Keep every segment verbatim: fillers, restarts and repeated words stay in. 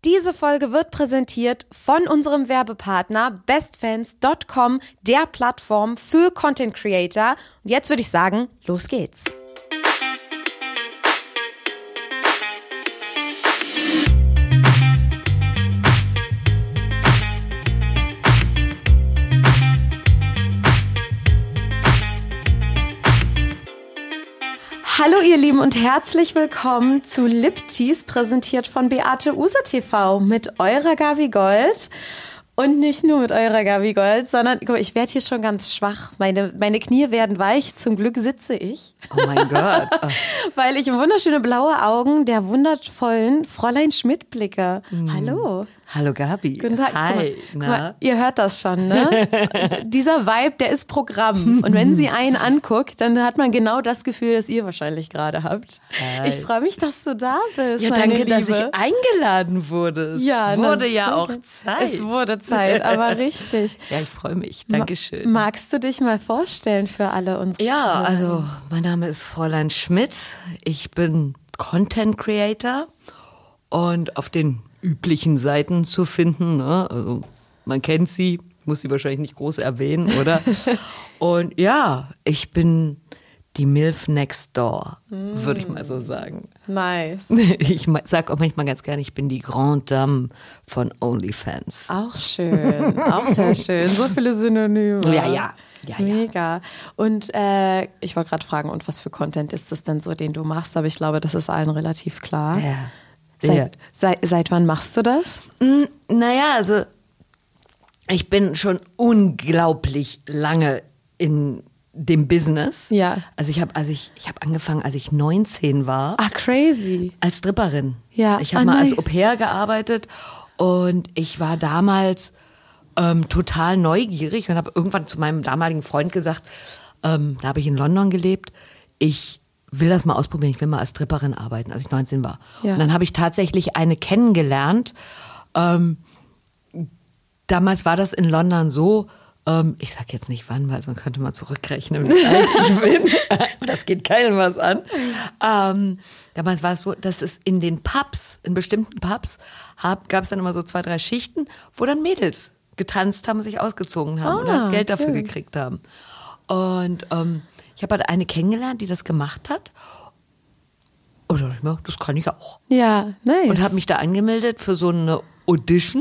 Diese Folge wird präsentiert von unserem Werbepartner bestfans Punkt com, der Plattform für Content Creator. Und jetzt würde ich sagen, los geht's. Hallo ihr Lieben und herzlich willkommen zu Liptease, präsentiert von Beate Uhse T V mit eurer Gabi Gold. Und nicht nur mit eurer Gabi Gold, sondern guck, ich werde hier schon ganz schwach. Meine, meine Knie werden weich, zum Glück sitze ich. Oh mein Gott. Oh. Weil ich wunderschöne blaue Augen der wundervollen Fräulein Schmidt blicke. Mm. Hallo. Hallo Gabi. Guten Tag. Hi. Guck mal, guck mal, ihr hört das schon, ne? Dieser Vibe, der ist Programm. Und wenn sie einen anguckt, dann hat man genau das Gefühl, das ihr wahrscheinlich gerade habt. Hi. Ich freue mich, dass du da bist, Ja, meine danke, Liebe. dass ich eingeladen wurde. Es ja, wurde ja sehr auch gut. Zeit. Es wurde Zeit, aber richtig. Ja, ich freue mich. Dankeschön. Ma- magst du dich mal vorstellen für alle unsere Ja, Zuhörer? also mein Name ist Fräulein Schmidt. Ich bin Content Creator und auf den üblichen Seiten zu finden. Ne? Also man kennt sie, muss sie wahrscheinlich nicht groß erwähnen, oder? Und ja, ich bin die Milf Next Door, mm. würde ich mal so sagen. Nice. Ich sage auch manchmal ganz gerne, ich bin die Grande Dame von OnlyFans. Auch schön, auch sehr schön. So viele Synonyme. Ja, ja. Ja, Mega. Und äh, ich wollte gerade fragen, und was für Content ist das denn so, den du machst? Aber ich glaube, das ist allen relativ klar. Ja. Seit, ja. seit, seit wann machst du das? Mm, naja, also ich bin schon unglaublich lange in dem Business. Ja. Also ich habe, als ich, ich habe angefangen, als ich neunzehn war. Ah, crazy. Als Stripperin. Ja. Ich habe ah, mal nice. als Au-pair gearbeitet und ich war damals ähm, total neugierig und habe irgendwann zu meinem damaligen Freund gesagt, ähm, da habe ich in London gelebt, ich will das mal ausprobieren, ich will mal als Stripperin arbeiten, als ich neunzehn war. Ja. Und dann habe ich tatsächlich eine kennengelernt. Ähm, damals war das in London so, ähm, ich sag jetzt nicht wann, weil sonst könnte man zurückrechnen, wie alt ich bin. Das geht keinem was an. Ähm, damals war es so, dass es in den Pubs, in bestimmten Pubs, gab es dann immer so zwei, drei Schichten, wo dann Mädels getanzt haben und sich ausgezogen haben ah, und halt Geld dafür schön. gekriegt haben. Und ähm, ich habe halt eine kennengelernt, die das gemacht hat. Und da dachte ich mir, das kann ich auch. Ja, nice. Und habe mich da angemeldet für so eine Audition.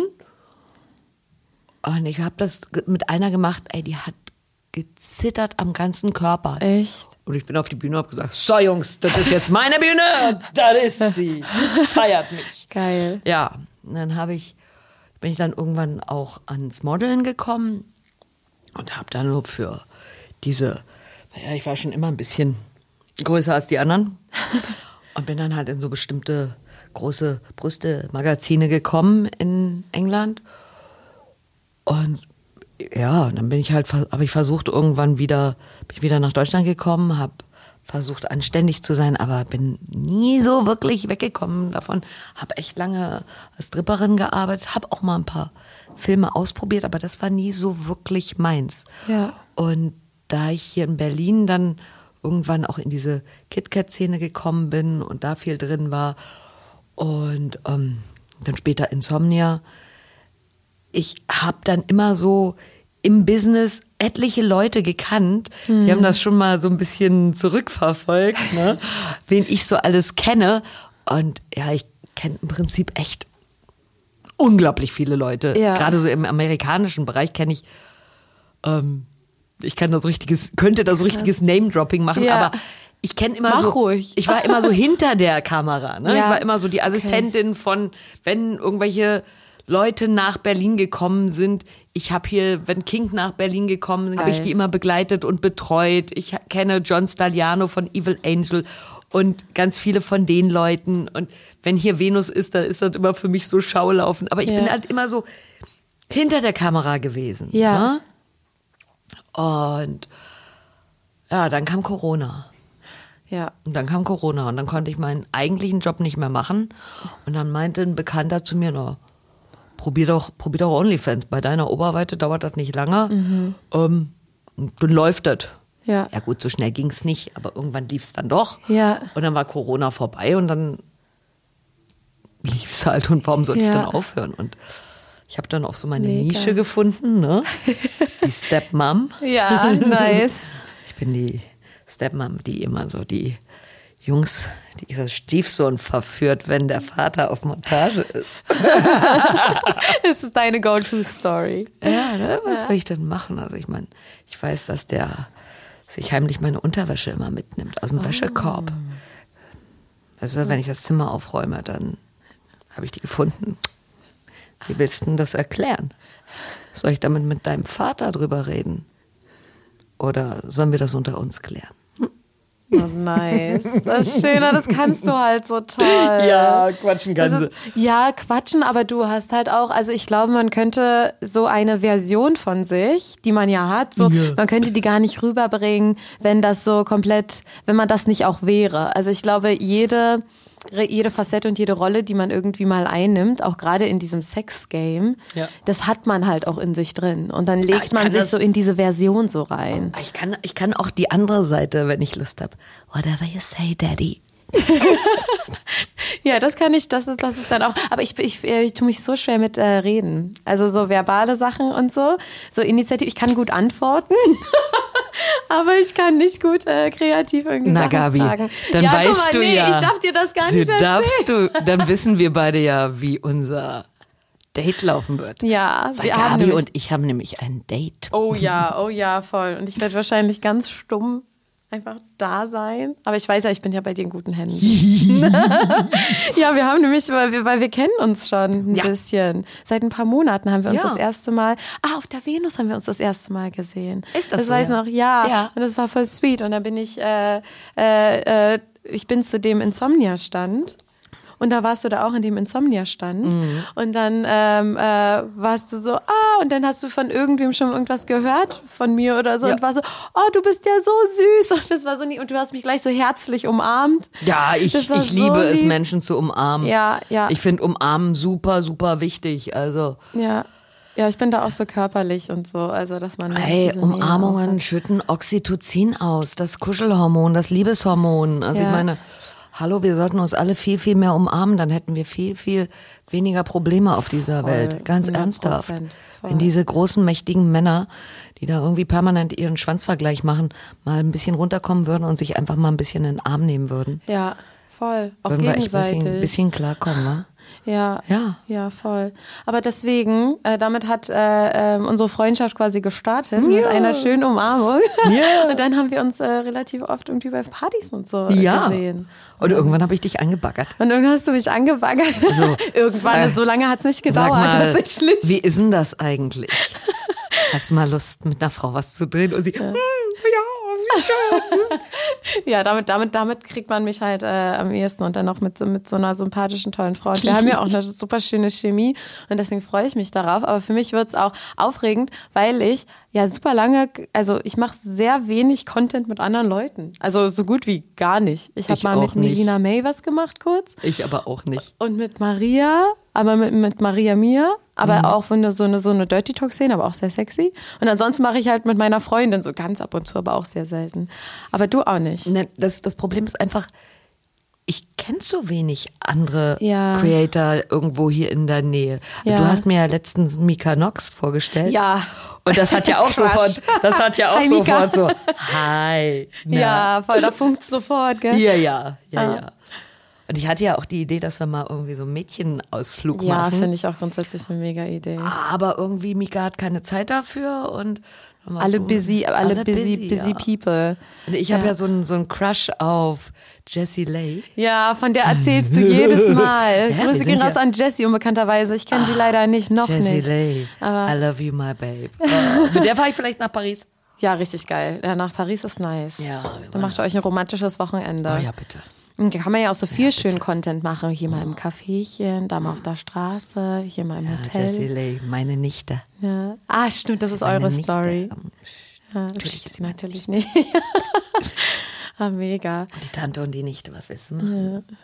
Und ich habe das mit einer gemacht, ey, die hat gezittert am ganzen Körper. Echt? Und ich bin auf die Bühne und habe gesagt, so Jungs, das ist jetzt meine Bühne, das ist sie. Feiert mich. Geil. Ja, und dann habe ich, bin ich dann irgendwann auch ans Modeln gekommen und habe dann nur für diese, naja, ich war schon immer ein bisschen größer als die anderen und bin dann halt in so bestimmte große Brüste-Magazine gekommen in England. Und ja, dann bin ich halt, habe ich versucht irgendwann wieder, bin ich wieder nach Deutschland gekommen, habe versucht anständig zu sein, aber bin nie so wirklich weggekommen davon. Habe echt lange als Stripperin gearbeitet, habe auch mal ein paar Filme ausprobiert, aber das war nie so wirklich meins. Ja. Und da ich hier in Berlin dann irgendwann auch in diese KitKat-Szene gekommen bin und da viel drin war und ähm, dann später Insomnia, ich habe dann immer so im Business etliche Leute gekannt. Mhm. Wir haben das schon mal so ein bisschen zurückverfolgt, ne? Wen ich so alles kenne. Und ja, ich kenne im Prinzip echt unglaublich viele Leute. Ja. Gerade so im amerikanischen Bereich kenne ich, ähm, ich kann da so richtiges, könnte da so richtiges Name-Dropping machen, Ja. aber ich kenne immer Mach so, ruhig. ich war immer so hinter der Kamera, ne? Ja. Ich war immer so die Assistentin Okay. von, wenn irgendwelche Leute nach Berlin gekommen sind. Ich habe hier, wenn King nach Berlin gekommen sind, habe ich die immer begleitet und betreut. Ich kenne John Stagliano von Evil Angel und ganz viele von den Leuten. Und wenn hier Venus ist, dann ist das immer für mich so Schaulaufen. Aber ich Ja. bin halt immer so hinter der Kamera gewesen. Ja. Ne? Und ja, dann kam Corona. Ja. Und dann kam Corona und dann konnte ich meinen eigentlichen Job nicht mehr machen. Und dann meinte ein Bekannter zu mir, na, probier doch, probier doch OnlyFans. Bei deiner Oberweite dauert das nicht lange. Mhm. Ähm, dann läuft das. Ja. Ja gut, so schnell ging es nicht, aber irgendwann lief es dann doch. Ja. Und dann war Corona vorbei und dann lief es halt und warum sollte Ja. ich dann aufhören? Und ich habe dann auch so meine Mega. Nische gefunden, ne? Die Stepmom. Ja, nice. Ich bin die Stepmom, die immer so die Jungs, die ihre Stiefsohn verführt, wenn der Vater auf Montage ist. Das ist deine Go-To-Story. Ja, ne? Was soll ich denn machen? Also ich meine, ich weiß, dass der sich heimlich meine Unterwäsche immer mitnimmt aus dem Oh. Wäschekorb. Also wenn ich das Zimmer aufräume, dann habe ich die gefunden. Wie willst du denn das erklären? Soll ich damit mit deinem Vater drüber reden? Oder sollen wir das unter uns klären? Oh, nice. Das ist schöner, das kannst du halt so toll. quatschen Das ist, ja, quatschen, aber du hast halt auch, also ich glaube, man könnte so eine Version von sich, die man ja hat, so, Ja. man könnte die gar nicht rüberbringen, wenn das so komplett, wenn man das nicht auch wäre. Also ich glaube, jede, jede Facette und jede Rolle, die man irgendwie mal einnimmt, auch gerade in diesem Sex-Game, Ja. das hat man halt auch in sich drin. Und dann legt ich man kann sich das- so in diese Version so rein. Ich kann, ich kann auch die andere Seite, wenn ich Lust habe. Whatever you say, Daddy. Ja, das kann ich, das ist, das ist dann auch, aber ich, ich, ich tue mich so schwer mit äh, Reden. Also so verbale Sachen und so, so Initiativ, ich kann gut antworten, aber ich kann nicht gut äh, kreativ irgendwie Na Sachen Gabi, fragen. dann ja, guck weißt mal, du nee, ja. ich darf dir das gar Du nicht erzählen. darfst du, dann wissen wir beide ja, wie unser Date laufen wird. Ja, Weil wir haben Gabi nämlich, und ich haben nämlich ein Date. oh ja, oh ja, voll. Und ich werde wahrscheinlich ganz stumm einfach da sein. Aber ich weiß ja, ich bin ja bei dir in guten Händen. Ja, wir haben nämlich, weil wir, weil wir kennen uns schon ein Ja. bisschen. Seit ein paar Monaten haben wir uns Ja. das erste Mal, ah, auf der Venus haben wir uns das erste Mal gesehen. Ist das Das so, weiß ja? noch, ja. Ja. Und das war voll sweet. Und dann bin ich, äh, äh, äh, ich bin zu dem Insomnia-Stand. Und da warst du da auch in dem Insomnia-Stand. Mhm. Und dann ähm, äh, warst du so, ah, und dann hast du von irgendwem schon irgendwas gehört, von mir oder so. Ja. Und war so, oh, du bist ja so süß. Und das war so nie, und du hast mich gleich so herzlich umarmt. Ja, ich, Das war ich so liebe es, lieb. Menschen zu umarmen. Ja, ja. Ich finde Umarmen super, super wichtig. Also, Ja. Ja, ich bin da auch so körperlich und so. Also, dass man. ey, diese Nähe auch Umarmungen hat. schütten Oxytocin aus, das Kuschelhormon, das Liebeshormon. Also Ja. ich meine, hallo, wir sollten uns alle viel, viel mehr umarmen, dann hätten wir viel, viel weniger Probleme auf dieser Voll, Welt. Ganz hundert ernsthaft. Prozent, voll. Wenn diese großen, mächtigen Männer, die da irgendwie permanent ihren Schwanzvergleich machen, mal ein bisschen runterkommen würden und sich einfach mal ein bisschen in den Arm nehmen würden, Ja, voll. Auch würden wir echt ein gegenseitig. bisschen, bisschen klarkommen, ne? Ja, Ja. ja, voll. Aber deswegen, äh, damit hat äh, ähm, unsere Freundschaft quasi gestartet mit einer schönen Umarmung. Ja. Und dann haben wir uns äh, relativ oft irgendwie bei Partys und so Ja. gesehen. Und irgendwann habe ich dich angebaggert. Und irgendwann hast du mich angebaggert. Also, irgendwann, äh, so lange hat es nicht Sag gedauert, mal, tatsächlich. wie ist denn das eigentlich? Hast du mal Lust, mit einer Frau was zu drehen? Und sie, hm, ja, wie schön. Ja, damit, damit, damit kriegt man mich halt äh, am ehesten und dann noch mit, so- mit so einer sympathischen, tollen Frau. Und wir haben ja auch eine super schöne Chemie und deswegen freue ich mich darauf. Aber für mich wird es auch aufregend, weil ich ja super lange, also ich mache sehr wenig Content mit anderen Leuten. Also so gut wie gar nicht. Ich habe Ich mal auch mit nicht. Melina May was gemacht kurz Ich aber auch nicht. und mit Maria, aber mit, mit Maria Mia. Aber Mhm. auch von der- so eine, so eine Dirty Talk-Szene, aber auch sehr sexy. Und ansonsten mache ich halt mit meiner Freundin so ganz ab und zu, aber auch sehr selten. Aber du auch nicht. Ne, das, das Problem ist einfach, ich kenne so wenig andere Ja. Creator irgendwo hier in der Nähe. Ja. Du hast mir ja letztens Mika Nox vorgestellt. Ja. Und das hat ja auch Crush. sofort, das hat ja auch Hi, Mika. sofort so, hi. na. Ja, voll, da funkt's sofort, gell? Ja, ja, ja, Ah. ja. Und ich hatte ja auch die Idee, dass wir mal irgendwie so einen Mädchenausflug Ja, machen. finde ich auch grundsätzlich eine mega Idee. Aber irgendwie Mika hat keine Zeit dafür und dann warst Alle du- busy, alle, busy, busy, ja. people. Und ich habe Ja. ja so einen so einen Crush auf Jessie Leigh. Ja, von der erzählst du jedes Mal. Ja, wir Grüße sind gehen raus ja- an Jessie, unbekannterweise. Ich kenne sie leider nicht, noch Jessie nicht. Leigh, Aber- I love you, my babe. Oh, mit der fahre ich vielleicht nach Paris. Ja, richtig geil. Ja, nach Paris ist nice. Ja, wir Dann wollen- macht ihr euch ein romantisches Wochenende. Oh ja, bitte. Und da kann man ja auch so viel schön Content machen. Hier mal im Caféchen, da mal auf der Straße, hier mal im Jessie Hotel. Leigh, meine Nichte. Ja. Ah, stimmt, das ist Meine eure Nichte. Story. Ja, Natürlich pst, ist sie meine natürlich nicht. Ah, mega. Die Tante und die Nichte, was wissen wir?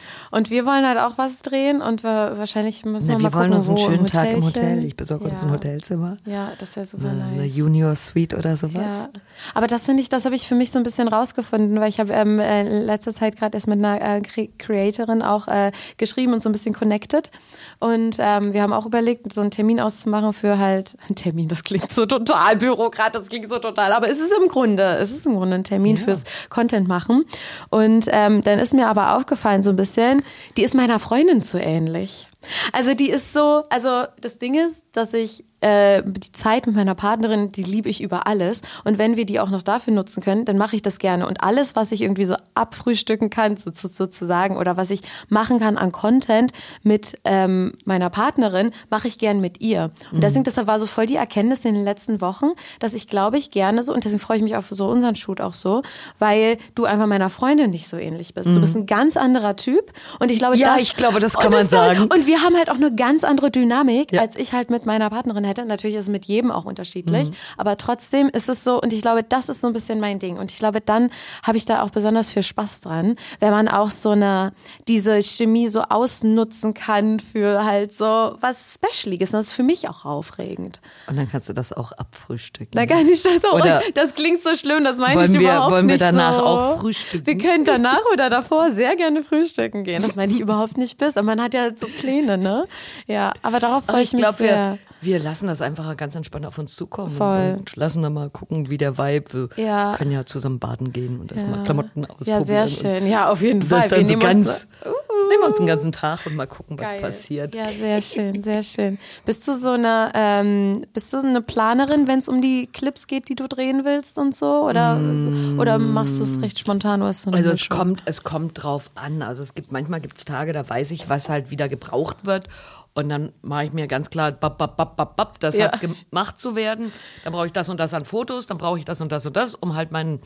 Und wir wollen halt auch was drehen und wir, wahrscheinlich müssen Na, wir wir mal wollen gucken, uns einen wo, schönen im Tag im Hotelchen. Hotel. Ich besorge uns Ja. ein Hotelzimmer. Ja, das wäre super Eine, nice. eine Junior Suite oder sowas. Ja, aber das finde ich, das habe ich für mich so ein bisschen rausgefunden, weil ich habe ähm, äh, in letzter Zeit gerade erst mit einer äh, Cre- Creatorin auch äh, geschrieben und so ein bisschen connected und ähm, wir haben auch überlegt, so einen Termin auszumachen für halt, ein Termin, das klingt so total Bürokrat, das klingt so total, aber es ist im Grunde, es ist im Grunde ein Termin Ja. fürs Content machen und ähm, dann ist mir aber aufgefallen so ein bisschen, die ist meiner Freundin zu ähnlich. Also die ist so, also das Ding ist, dass ich äh, die Zeit mit meiner Partnerin, die liebe ich über alles. Und wenn wir die auch noch dafür nutzen können, dann mache ich das gerne. Und alles, was ich irgendwie so abfrühstücken kann, so, so, sozusagen, oder was ich machen kann an Content mit ähm, meiner Partnerin, mache ich gern mit ihr. Und deswegen, das war so voll die Erkenntnis in den letzten Wochen, dass ich, glaube ich, gerne so, und deswegen freue ich mich auf so unseren Shoot auch so, weil du einfach meiner Freundin nicht so ähnlich bist. Du bist ein ganz anderer Typ. Und ich glaube, Ja, das, ich glaube, das kann und man ist halt- sagen. Und wir haben halt auch eine ganz andere Dynamik, Ja. als ich halt mit meiner Partnerin hätte. Natürlich ist es mit jedem auch unterschiedlich, aber trotzdem ist es so, und ich glaube, das ist so ein bisschen mein Ding. Und ich glaube, dann habe ich da auch besonders viel Spaß dran, wenn man auch so eine, diese Chemie so ausnutzen kann für halt so was Specialiges. Das ist für mich auch aufregend. Und dann kannst du das auch abfrühstücken. Da kann ich das so, Oder das klingt so schlimm, das meine wollen ich wir- überhaupt wollen wir nicht danach so. auch frühstücken? Wir können danach oder davor sehr gerne frühstücken gehen. Das meine ich überhaupt nicht bis, aber man hat ja so Pläne, ne? Ja, aber darauf freue ich, ich mich glaube, sehr. wir, wir lassen das einfach ganz entspannt auf uns zukommen. Voll. Und lassen dann mal gucken, wie der Vibe. Wir Ja. können ja zusammen baden gehen und erstmal Ja. Klamotten ausprobieren. Ja, sehr und schön. Ja, auf jeden Das Fall. dann Wir so nehmen ganz, uns, nehmen wir uns den ganzen Tag und mal gucken, was Geil. passiert. Ja, sehr schön, sehr schön. Bist du so eine, ähm, bist du so eine Planerin, wenn es um die Clips geht, die du drehen willst und so? Oder, mm. oder machst du es recht spontan? Oder hast du eine Also es Mischung? kommt, es kommt drauf an. Also es gibt, manchmal gibt es Tage, da weiß ich, was halt wieder gebraucht wird. Und dann mache ich mir ganz klar, bap, bap, bap, bap, bap, das Ja. hat gemacht zu werden. Dann brauche ich das und das an Fotos, dann brauche ich das und das und das, um halt meinen,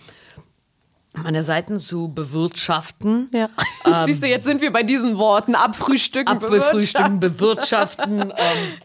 meine Seiten zu bewirtschaften. Ja. Siehst du, jetzt sind wir bei diesen Worten. Abfrühstücken, Abfrühstücken, bewirtschaften. ähm,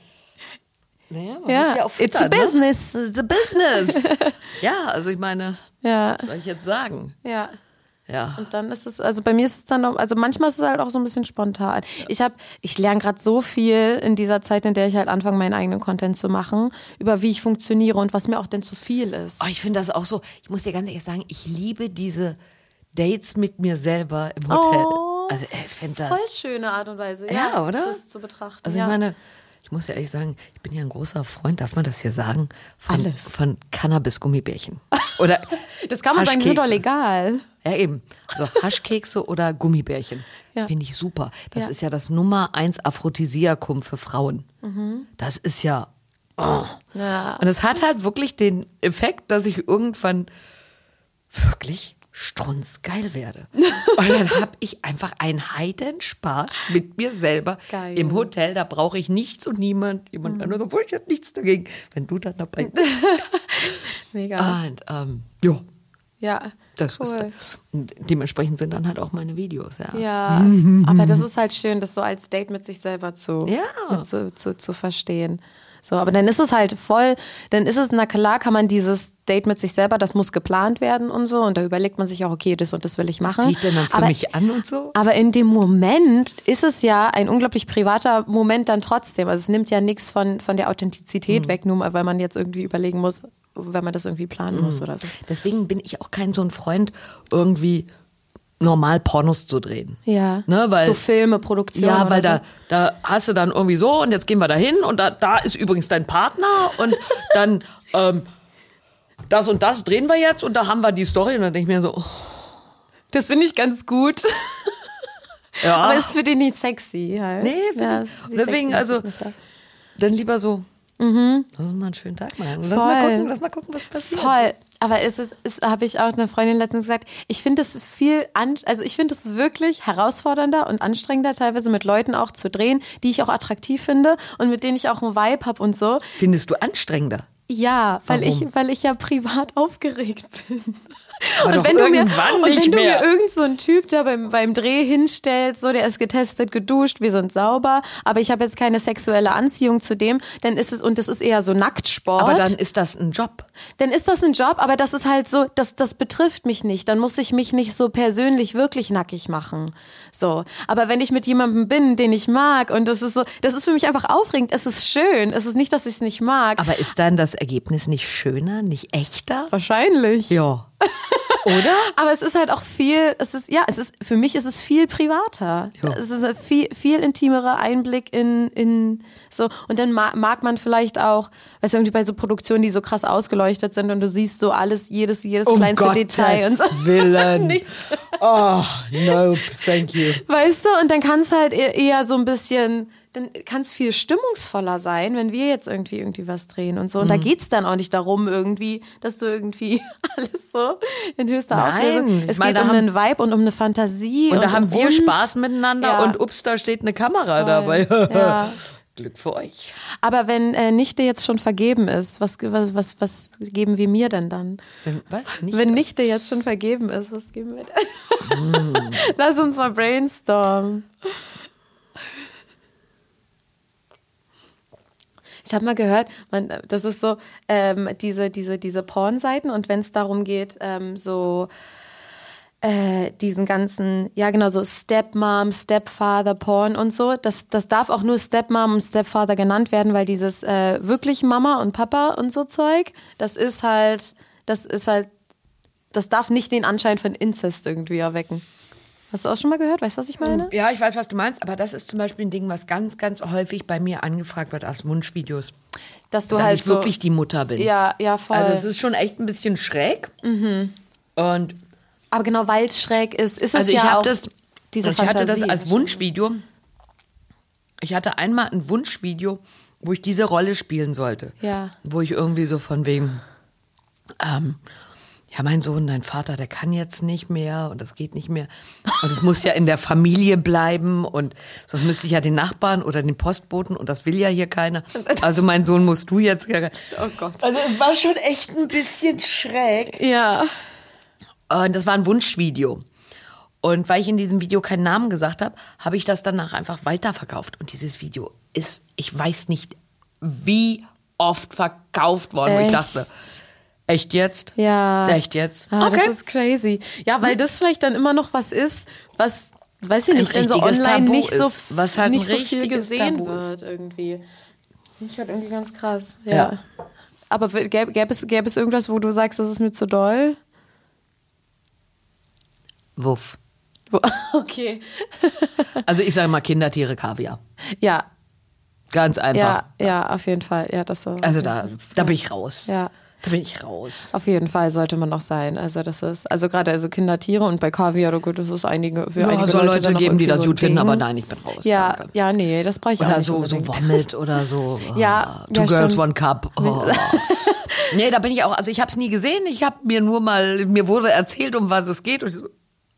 naja, man Ja, muss ja auch it's füttern, a business. Ne? It's a business. Ja, also ich meine, Ja, was soll ich jetzt sagen? ja. Ja. Und dann ist es, also bei mir ist es dann auch, also manchmal ist es halt auch so ein bisschen spontan. Ich habe, ich lerne gerade so viel in dieser Zeit, in der ich halt anfange, meinen eigenen Content zu machen, über wie ich funktioniere und was mir auch denn zu viel ist. Oh, ich finde das auch so, ich muss dir ganz ehrlich sagen, ich liebe diese Dates mit mir selber im Hotel. Oh, also ich finde das. Voll schöne Art und Weise, Ja, oder? das zu betrachten. Also ja. ich meine, ich muss ja ehrlich sagen, ich bin ja ein großer Freund, darf man das hier sagen? Von, Alles. von Cannabis-Gummibärchen. Oder das kann man sagen, das ist doch Haschkekse. legal. Ja, eben. Also Haschkekse oder Gummibärchen. Ja. Finde ich super. Das Ja. ist ja das Nummer eins Aphrodisiakum für Frauen. Das ist ja. Oh. Ja. Und es hat halt wirklich den Effekt, dass ich irgendwann wirklich strunzgeil werde. Und dann habe ich einfach einen Heidenspaß mit mir selber Geil. im Hotel. Da brauche ich nichts und niemand. Jemand anderes, obwohl ich habe nichts dagegen, wenn du dann dabei bist. Mega. Und ähm, ja, Ja. das cool. ist dann, und dementsprechend sind dann halt auch meine Videos, ja. Ja, aber das ist halt schön, das so als Date mit sich selber zu, Ja. mit zu, zu, zu verstehen. So, aber dann ist es halt voll, dann ist es, na klar kann man dieses Date mit sich selber, das muss geplant werden und so und da überlegt man sich auch, okay, das und das will ich machen. Was ziehe ich denn dann für aber, mich an und so? aber in dem Moment ist es ja ein unglaublich privater Moment dann trotzdem. Also es nimmt ja nichts von, von der Authentizität Mhm. weg, nur weil man jetzt irgendwie überlegen muss, wenn man das irgendwie planen muss oder so. Deswegen bin ich auch kein so ein Freund, irgendwie normal Pornos zu drehen. Ja, Ne, weil, so Filme, Produktionen ja, weil oder da, da hast du dann irgendwie so und jetzt gehen wir da hin und da, da ist übrigens dein Partner und dann ähm, das und das drehen wir jetzt und da haben wir die Story und dann denke ich mir so, oh, so. Das finde ich ganz gut. ja. Aber ist für den nicht sexy halt. Nee, ja, ich- die deswegen, Sexiness also- ist nicht da. dann lieber so, lass uns mal einen schönen Tag machen. Lass mal Voll. gucken, lass mal gucken, was passiert. Voll. Aber es ist, es habe ich auch einer Freundin letztens gesagt, ich finde es viel, an, also ich finde es wirklich herausfordernder und anstrengender, teilweise mit Leuten auch zu drehen, die ich auch attraktiv finde und mit denen ich auch einen Vibe habe und so. Findest du anstrengender? Ja, weil Warum? ich, weil ich ja privat aufgeregt bin. Aber und doch wenn du mir, irgendwann und nicht wenn du mehr. mir irgend so einen Typ da beim, beim Dreh hinstellst, so, der ist getestet, geduscht, wir sind sauber, aber ich habe jetzt keine sexuelle Anziehung zu dem, dann ist es, und das ist eher so Nacktsport. Aber dann ist das ein Job. Dann ist das ein Job, aber das ist halt so, das, das betrifft mich nicht. Dann muss ich mich nicht so persönlich wirklich nackig machen. So. Aber wenn ich mit jemandem bin, den ich mag, und das ist so, das ist für mich einfach aufregend. Es ist schön. Es ist nicht, dass ich es nicht mag. Aber ist dann das Ergebnis nicht schöner, nicht echter? Wahrscheinlich. Ja. Oder? Aber es ist halt auch viel, es ist, ja, es ist, für mich ist es viel privater. Ja. Es ist ein viel, viel intimerer Einblick in, in, so, und dann mag, mag man vielleicht auch, weißt du, irgendwie bei so Produktionen, die so krass ausgeleuchtet sind und du siehst so alles, jedes, jedes Um kleinste Gottes Detail und so. Willen. Nicht. Oh, nope, thank you. Weißt du, und dann kann es halt eher, eher so ein bisschen, dann kann es viel stimmungsvoller sein, wenn wir jetzt irgendwie irgendwie was drehen und so. Und Mhm. da geht's dann auch nicht darum irgendwie, dass du irgendwie alles so in höchster Nein, Auflösung. ich Es meine, geht da um haben- einen Vibe und um eine Fantasie. Und Und da haben um wir uns. Spaß miteinander Ja. und ups, da steht eine Kamera Voll. dabei. Ja. Glück für euch. Aber wenn äh, Nichte jetzt schon vergeben ist, was, was, was, was geben wir mir denn dann? Wenn, was? Nicht? Wenn Nichte jetzt schon vergeben ist, was geben wir denn? Mm. Lass uns mal brainstormen. Ich habe mal gehört, man, das ist so, ähm, diese, diese, diese Pornseiten, und wenn es darum geht, ähm, so äh, diesen ganzen, ja genau, so Stepmom, Stepfather, Porn und so, das, das darf auch nur Stepmom und Stepfather genannt werden, weil dieses äh, wirklich Mama und Papa und so Zeug, das ist halt, das ist halt, das darf nicht den Anschein von Inzest irgendwie erwecken. Hast du auch schon mal gehört? Weißt du, was ich meine? Ja, ich weiß, was du meinst, aber das ist zum Beispiel ein Ding, was ganz, ganz häufig bei mir angefragt wird als Wunschvideos. Dass du Dass halt ich so, wirklich die Mutter bin. Ja, ja, voll. Also es ist schon echt ein bisschen schräg. Mhm. Und Aber genau, weil es schräg ist, ist es also ja ich auch habe das, diese ich hatte das Fantasie. als Wunschvideo. Ich hatte einmal ein Wunschvideo, wo ich diese Rolle spielen sollte. Ja. Wo ich irgendwie so von wegen, ähm, ja, mein Sohn, dein Vater, der kann jetzt nicht mehr und das geht nicht mehr. Und es muss ja in der Familie bleiben und sonst müsste ich ja den Nachbarn oder den Postboten und das will ja hier keiner. Also mein Sohn musst du jetzt. Oh Gott. Also es war schon echt ein bisschen schräg. Ja. Und das war ein Wunschvideo. Und weil ich in diesem Video keinen Namen gesagt habe, habe ich das danach einfach weiterverkauft. Und dieses Video ist, ich weiß nicht, wie oft verkauft worden. Wo ich Echt? dachte, echt jetzt? Ja. Echt jetzt? Ah, okay. Das ist crazy. Ja, weil das vielleicht dann immer noch was ist, was, weiß ich Ein nicht, dann so richtiges online Tabu nicht so, ist, was halt nicht ein so viel richtiges gesehen Tabu ist. wird irgendwie. Finde ich halt irgendwie ganz krass. Ja. Ja. Aber w- gäbe, gäbe, es, gäbe es irgendwas, wo du sagst, das ist mir zu doll? Wuff. Wo, okay. Also ich sage mal Kindertiere, Kaviar. Ja, Ganz einfach. ja, ja, auf jeden Fall. Ja, das ist, Also da, da bin ich raus. ja. Da bin ich raus. Auf jeden Fall sollte man noch sein. Also das ist, also gerade also Kindertiere und bei Kaviar, oh gut, das ist einige, für Ja, einige soll Leute, Leute dann noch geben, die irgendwie das so ein gut finden, Ding. aber nein, ich bin raus. Ja, danke. ja, nee, das brauche ich auch Oder nicht so, so unbedingt. Vomit oder so. Oh, Ja, Two ja, Girls, stimmt. One Cup. Oh. Nee, da bin ich auch, also ich habe es nie gesehen. Ich habe mir nur mal, mir wurde erzählt, um was es geht. Und ich so,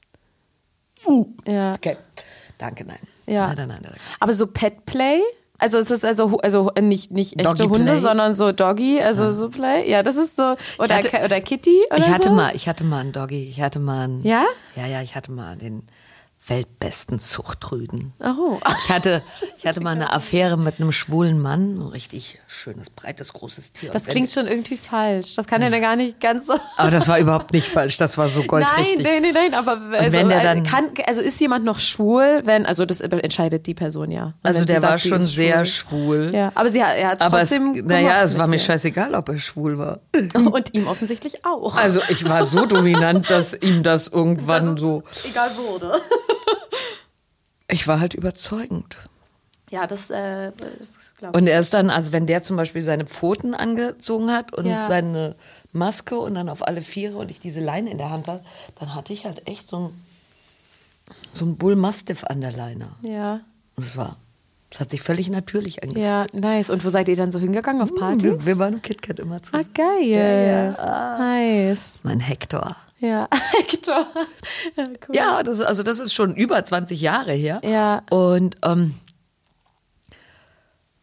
Ja. okay, danke, nein. Ja. Nein, nein, nein, nein. Aber so Pet Play? Also es ist also also nicht nicht echte Doggy Hunde, Play? sondern so Doggy, also so Play. Ja, das ist so oder hatte- Ka- oder Kitty oder Ich hatte so. mal, ich hatte mal einen Doggy. Ich hatte mal einen, Ja? Ja, ja, ich hatte mal den weltbesten Zuchtrüden. Oh. Ich hatte, ich hatte mal eine Affäre mit einem schwulen Mann. Ein richtig schönes, breites, großes Tier. Das Und wenn- klingt schon irgendwie falsch. Das kann ja dann gar nicht ganz so. Aber das war überhaupt nicht falsch. Das war so Nein, goldrichtig. nein, nein, nein, aber also, wenn der dann- kann, also ist jemand noch schwul, wenn, also das entscheidet die Person ja. Und Also wenn sie der war sagt, sie schon ist sehr schwul. schwul. Ja, aber sie hat, er hat Aber es, trotzdem naja, gemacht es war mit mir ihr. scheißegal, ob er schwul war. Und ihm offensichtlich auch. Also ich war so dominant, dass ihm das irgendwann so... Egal wurde. Ich war halt überzeugend. Ja, das, äh, das glaube ich. Und er ist dann, also wenn der zum Beispiel seine Pfoten angezogen hat und Ja. seine Maske und dann auf alle Viere und ich diese Leine in der Hand hatte, dann hatte ich halt echt so ein, so ein Bull Mastiff an der Leine. Ja. Und es war, es hat sich völlig natürlich angefühlt. Ja, nice. Und wo seid ihr dann so hingegangen? Auf Wir, Partys? wir waren im KitKat immer Ah, zusammen. geil. Ja, ja. Nice. Mein Hector. Ja, Hector. Ja, cool. Ja, das, also das ist schon über zwanzig Jahre her. Ja. Und ähm,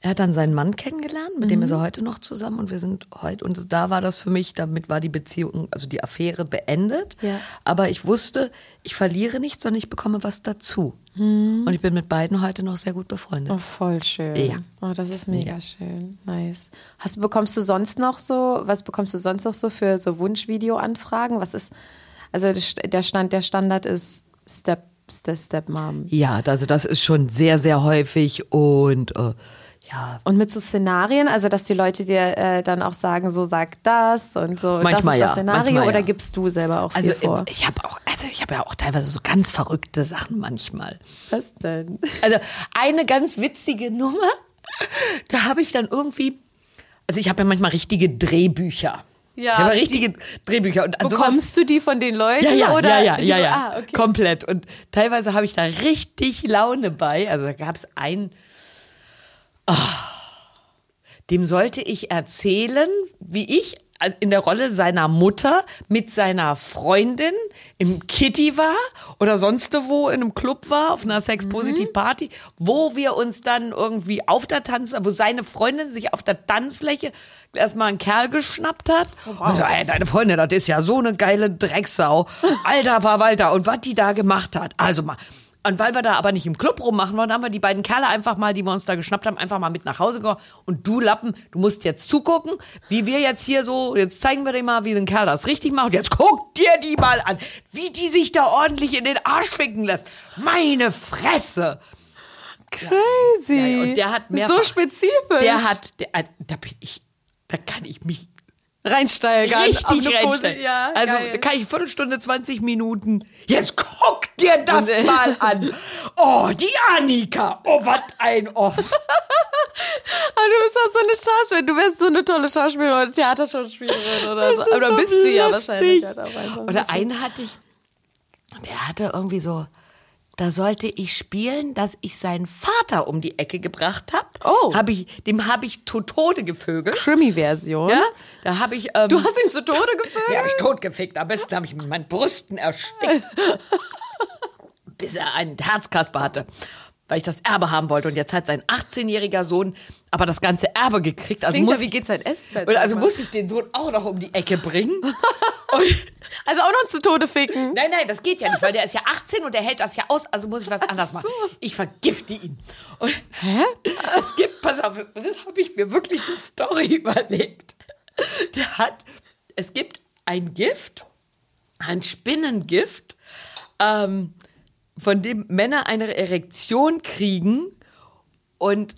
er hat dann seinen Mann kennengelernt, mit mhm. dem ist er heute noch zusammen und wir sind heute, und da war das für mich, damit war die Beziehung, also die Affäre beendet. Ja. Aber ich wusste, ich verliere nichts, sondern ich bekomme was dazu. Mhm. Und ich bin mit beiden heute noch sehr gut befreundet. Oh, voll schön. Ja. Oh, das ist mega ja. schön. Nice. Hast, bekommst du sonst noch so, was bekommst du sonst noch so für so Wunschvideo-Anfragen? Was ist, also der Stand, der Standard ist Step, Step, Stepmom. Ja, also das ist schon sehr, sehr häufig und äh, ja. Und mit so Szenarien, also dass die Leute dir äh, dann auch sagen, so sag das und so, manchmal das ist ja, das Szenario, manchmal oder ja. gibst du selber auch viel also vor? Ich habe auch, also ich habe ja auch teilweise so ganz verrückte Sachen manchmal. Was denn? Also eine ganz witzige Nummer, da habe ich dann irgendwie, also ich habe ja manchmal richtige Drehbücher. Ja, ich habe richtige die, Drehbücher. Und an bekommst sowas, du die von den Leuten? Ja, ja, oder ja, ja, die, ja, ja. Ah, okay. Komplett. Und teilweise habe ich da richtig Laune bei. Also da gab es einen, oh, dem sollte ich erzählen, wie ich in der Rolle seiner Mutter mit seiner Freundin im Kitty war oder sonst wo in einem Club war, auf einer Sex-Positiv-Party, wo wir uns dann irgendwie auf der Tanzfläche, wo seine Freundin sich auf der Tanzfläche erstmal einen Kerl geschnappt hat. Oh, wow. Und so, ey, deine Freundin, das ist ja so eine geile Drecksau. Alter Verwalter. Und was die da gemacht hat. Also mal. Und weil wir da aber nicht im Club rummachen wollen, haben wir die beiden Kerle einfach mal, die wir uns da geschnappt haben, einfach mal mit nach Hause gebracht. Und du Lappen, du musst jetzt zugucken, wie wir jetzt hier so, jetzt zeigen wir dir mal, wie ein Kerl das richtig macht. Und jetzt guck dir die mal an, wie die sich da ordentlich in den Arsch ficken lässt. Meine Fresse! Crazy. Ja, und der hat mehrfach, so spezifisch. Der hat, der, da bin ich, da kann ich mich reinsteigern. Richtig reinsteigern. Ja, also geil. Da kann ich Viertelstunde, zwanzig Minuten. Jetzt guck dir das und, mal an. Oh, die Annika. Oh, was ein Off. Aber du bist doch so eine Schauspielerin. Du wärst so eine tolle Schauspielerin oder Theaterschauspielerin oder so. Aber so bist du ja lustig. wahrscheinlich. Halt auch einfach oder einen hatte ich, der hatte irgendwie so, da sollte ich spielen, dass ich seinen Vater um die Ecke gebracht habe. Oh. Hab ich, dem habe ich zu Tode gevögelt. Krimi-Version. Ja, da habe ich... Ähm, du hast ihn zu Tode gevögelt? Ja, habe ich totgefickt. Am besten habe ich mit meinen Brüsten erstickt. Bis er einen Herzkasper hatte. Weil ich das Erbe haben wollte. Und jetzt hat sein achtzehnjähriger Sohn aber das ganze Erbe gekriegt. Also Klingt muss ja, wie geht's sein Esszeit? Und also muss ich den Sohn auch noch um die Ecke bringen. Und also auch noch zu Tode ficken? Nein, nein, das geht ja nicht, weil der ist ja achtzehn und der hält das ja aus. Also muss ich was anderes Ach so. machen. Ich vergifte ihn. Und hä? Es gibt, pass auf, das habe ich mir wirklich eine Story überlegt. Der hat, es gibt ein Gift, ein Spinnengift, ähm, von dem Männer eine Erektion kriegen und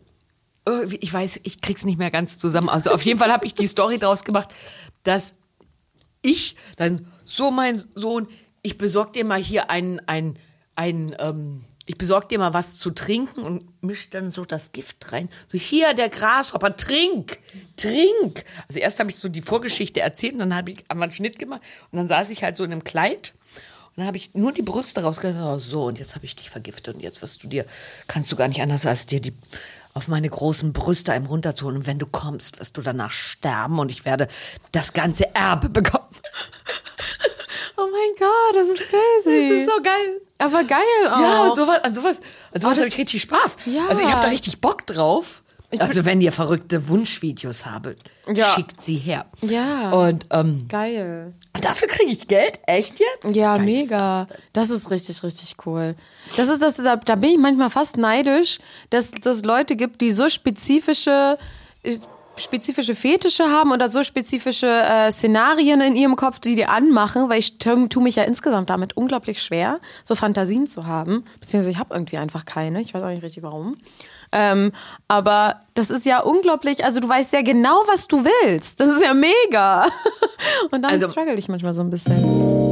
ich weiß, ich krieg's nicht mehr ganz zusammen. Also auf jeden Fall habe ich die Story draus gemacht, dass ich, dann so mein Sohn, ich besorg dir mal hier ein, ein, ein, ähm, ich besorg dir mal was zu trinken und misch dann so das Gift rein. So, hier der Grashopper, trink, trink. Also erst habe ich so die Vorgeschichte erzählt und dann habe ich haben wir einen Schnitt gemacht und dann saß ich halt so in einem Kleid. Und dann habe ich nur die Brüste rausgelassen. Oh, so, und jetzt habe ich dich vergiftet. Und jetzt wirst du dir, kannst du gar nicht anders, als dir die auf meine großen Brüste einem runterzuholen. Und wenn du kommst, wirst du danach sterben und ich werde das ganze Erbe bekommen. Oh mein Gott, das ist crazy. Das ist so geil. Aber geil auch. Ja, und sowas, an sowas, an sowas oh, habe ich richtig Spaß. Ja. Also ich habe da richtig Bock drauf. Also wenn ihr verrückte Wunschvideos habt, ja. schickt sie her. Ja. Und ähm, geil. Dafür kriege ich Geld? Echt jetzt? Ja, Geil mega. Ist das, das ist richtig, richtig cool. Das ist das, da, da bin ich manchmal fast neidisch, dass es Leute gibt, die so spezifische, spezifische Fetische haben oder so spezifische äh, Szenarien in ihrem Kopf, die die anmachen, weil ich tue mich ja insgesamt damit unglaublich schwer, so Fantasien zu haben. Beziehungsweise ich habe irgendwie einfach keine. Ich weiß auch nicht richtig warum. Ähm, aber das ist ja unglaublich, also du weißt ja genau, was du willst. Das ist ja mega. Und dann also, struggle ich manchmal so ein bisschen.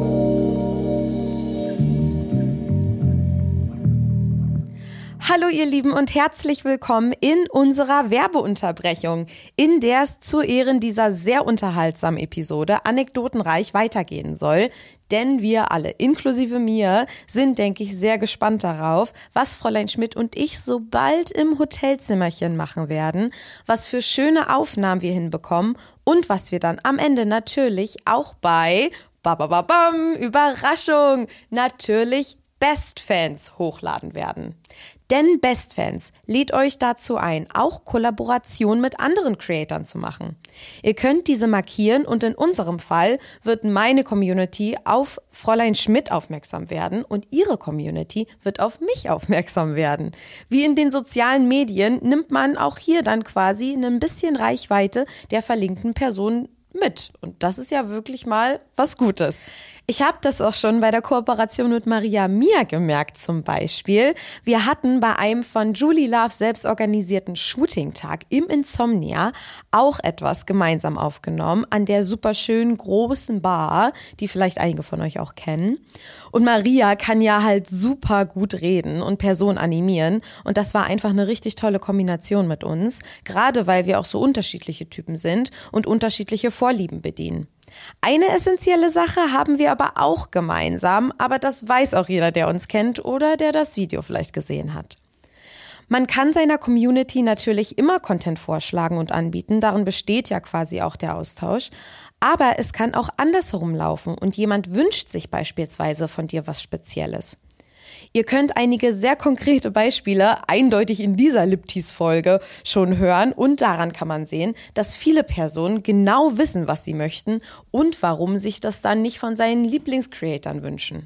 Hallo ihr Lieben und herzlich willkommen in unserer Werbeunterbrechung, in der es zu Ehren dieser sehr unterhaltsamen Episode anekdotenreich weitergehen soll. Denn wir alle, inklusive mir, sind, denke ich, sehr gespannt darauf, was Fräulein Schmidt und ich so bald im Hotelzimmerchen machen werden, was für schöne Aufnahmen wir hinbekommen und was wir dann am Ende natürlich auch bei, babababam, Überraschung, natürlich Best-Fans hochladen werden. Denn BestFans lädt euch dazu ein, auch Kollaborationen mit anderen Creatoren zu machen. Ihr könnt diese markieren und in unserem Fall wird meine Community auf Fräulein Schmidt aufmerksam werden und ihre Community wird auf mich aufmerksam werden. Wie in den sozialen Medien nimmt man auch hier dann quasi ein bisschen Reichweite der verlinkten Person mit. Und das ist ja wirklich mal was Gutes. Ich habe das auch schon bei der Kooperation mit Maria Mia gemerkt zum Beispiel. Wir hatten bei einem von Julie Love selbst organisierten Shooting-Tag im Insomnia auch etwas gemeinsam aufgenommen an der super schönen großen Bar, die vielleicht einige von euch auch kennen. Und Maria kann ja halt super gut reden und Personen animieren und das war einfach eine richtig tolle Kombination mit uns, gerade weil wir auch so unterschiedliche Typen sind und unterschiedliche Vorlieben bedienen. Eine essentielle Sache haben wir aber auch gemeinsam, aber das weiß auch jeder, der uns kennt oder der das Video vielleicht gesehen hat. Man kann seiner Community natürlich immer Content vorschlagen und anbieten, darin besteht ja quasi auch der Austausch, aber es kann auch andersherum laufen und jemand wünscht sich beispielsweise von dir was Spezielles. Ihr könnt einige sehr konkrete Beispiele eindeutig in dieser Liptease-Folge schon hören und daran kann man sehen, dass viele Personen genau wissen, was sie möchten und warum sich das dann nicht von seinen Lieblingscreatoren wünschen.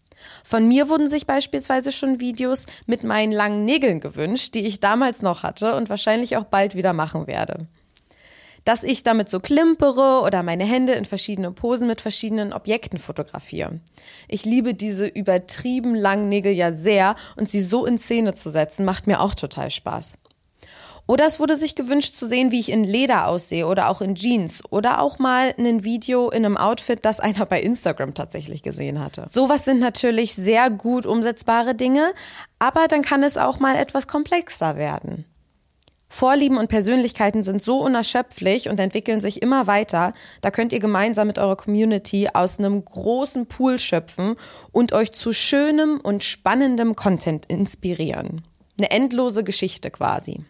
Von mir wurden sich beispielsweise schon Videos mit meinen langen Nägeln gewünscht, die ich damals noch hatte und wahrscheinlich auch bald wieder machen werde. Dass ich damit so klimpere oder meine Hände in verschiedene Posen mit verschiedenen Objekten fotografiere. Ich liebe diese übertrieben langen Nägel ja sehr und sie so in Szene zu setzen, macht mir auch total Spaß. Oder es wurde sich gewünscht zu sehen, wie ich in Leder aussehe oder auch in Jeans oder auch mal ein Video in einem Outfit, das einer bei Instagram tatsächlich gesehen hatte. Sowas sind natürlich sehr gut umsetzbare Dinge, aber dann kann es auch mal etwas komplexer werden. Vorlieben und Persönlichkeiten sind so unerschöpflich und entwickeln sich immer weiter, da könnt ihr gemeinsam mit eurer Community aus einem großen Pool schöpfen und euch zu schönem und spannendem Content inspirieren. Eine endlose Geschichte quasi.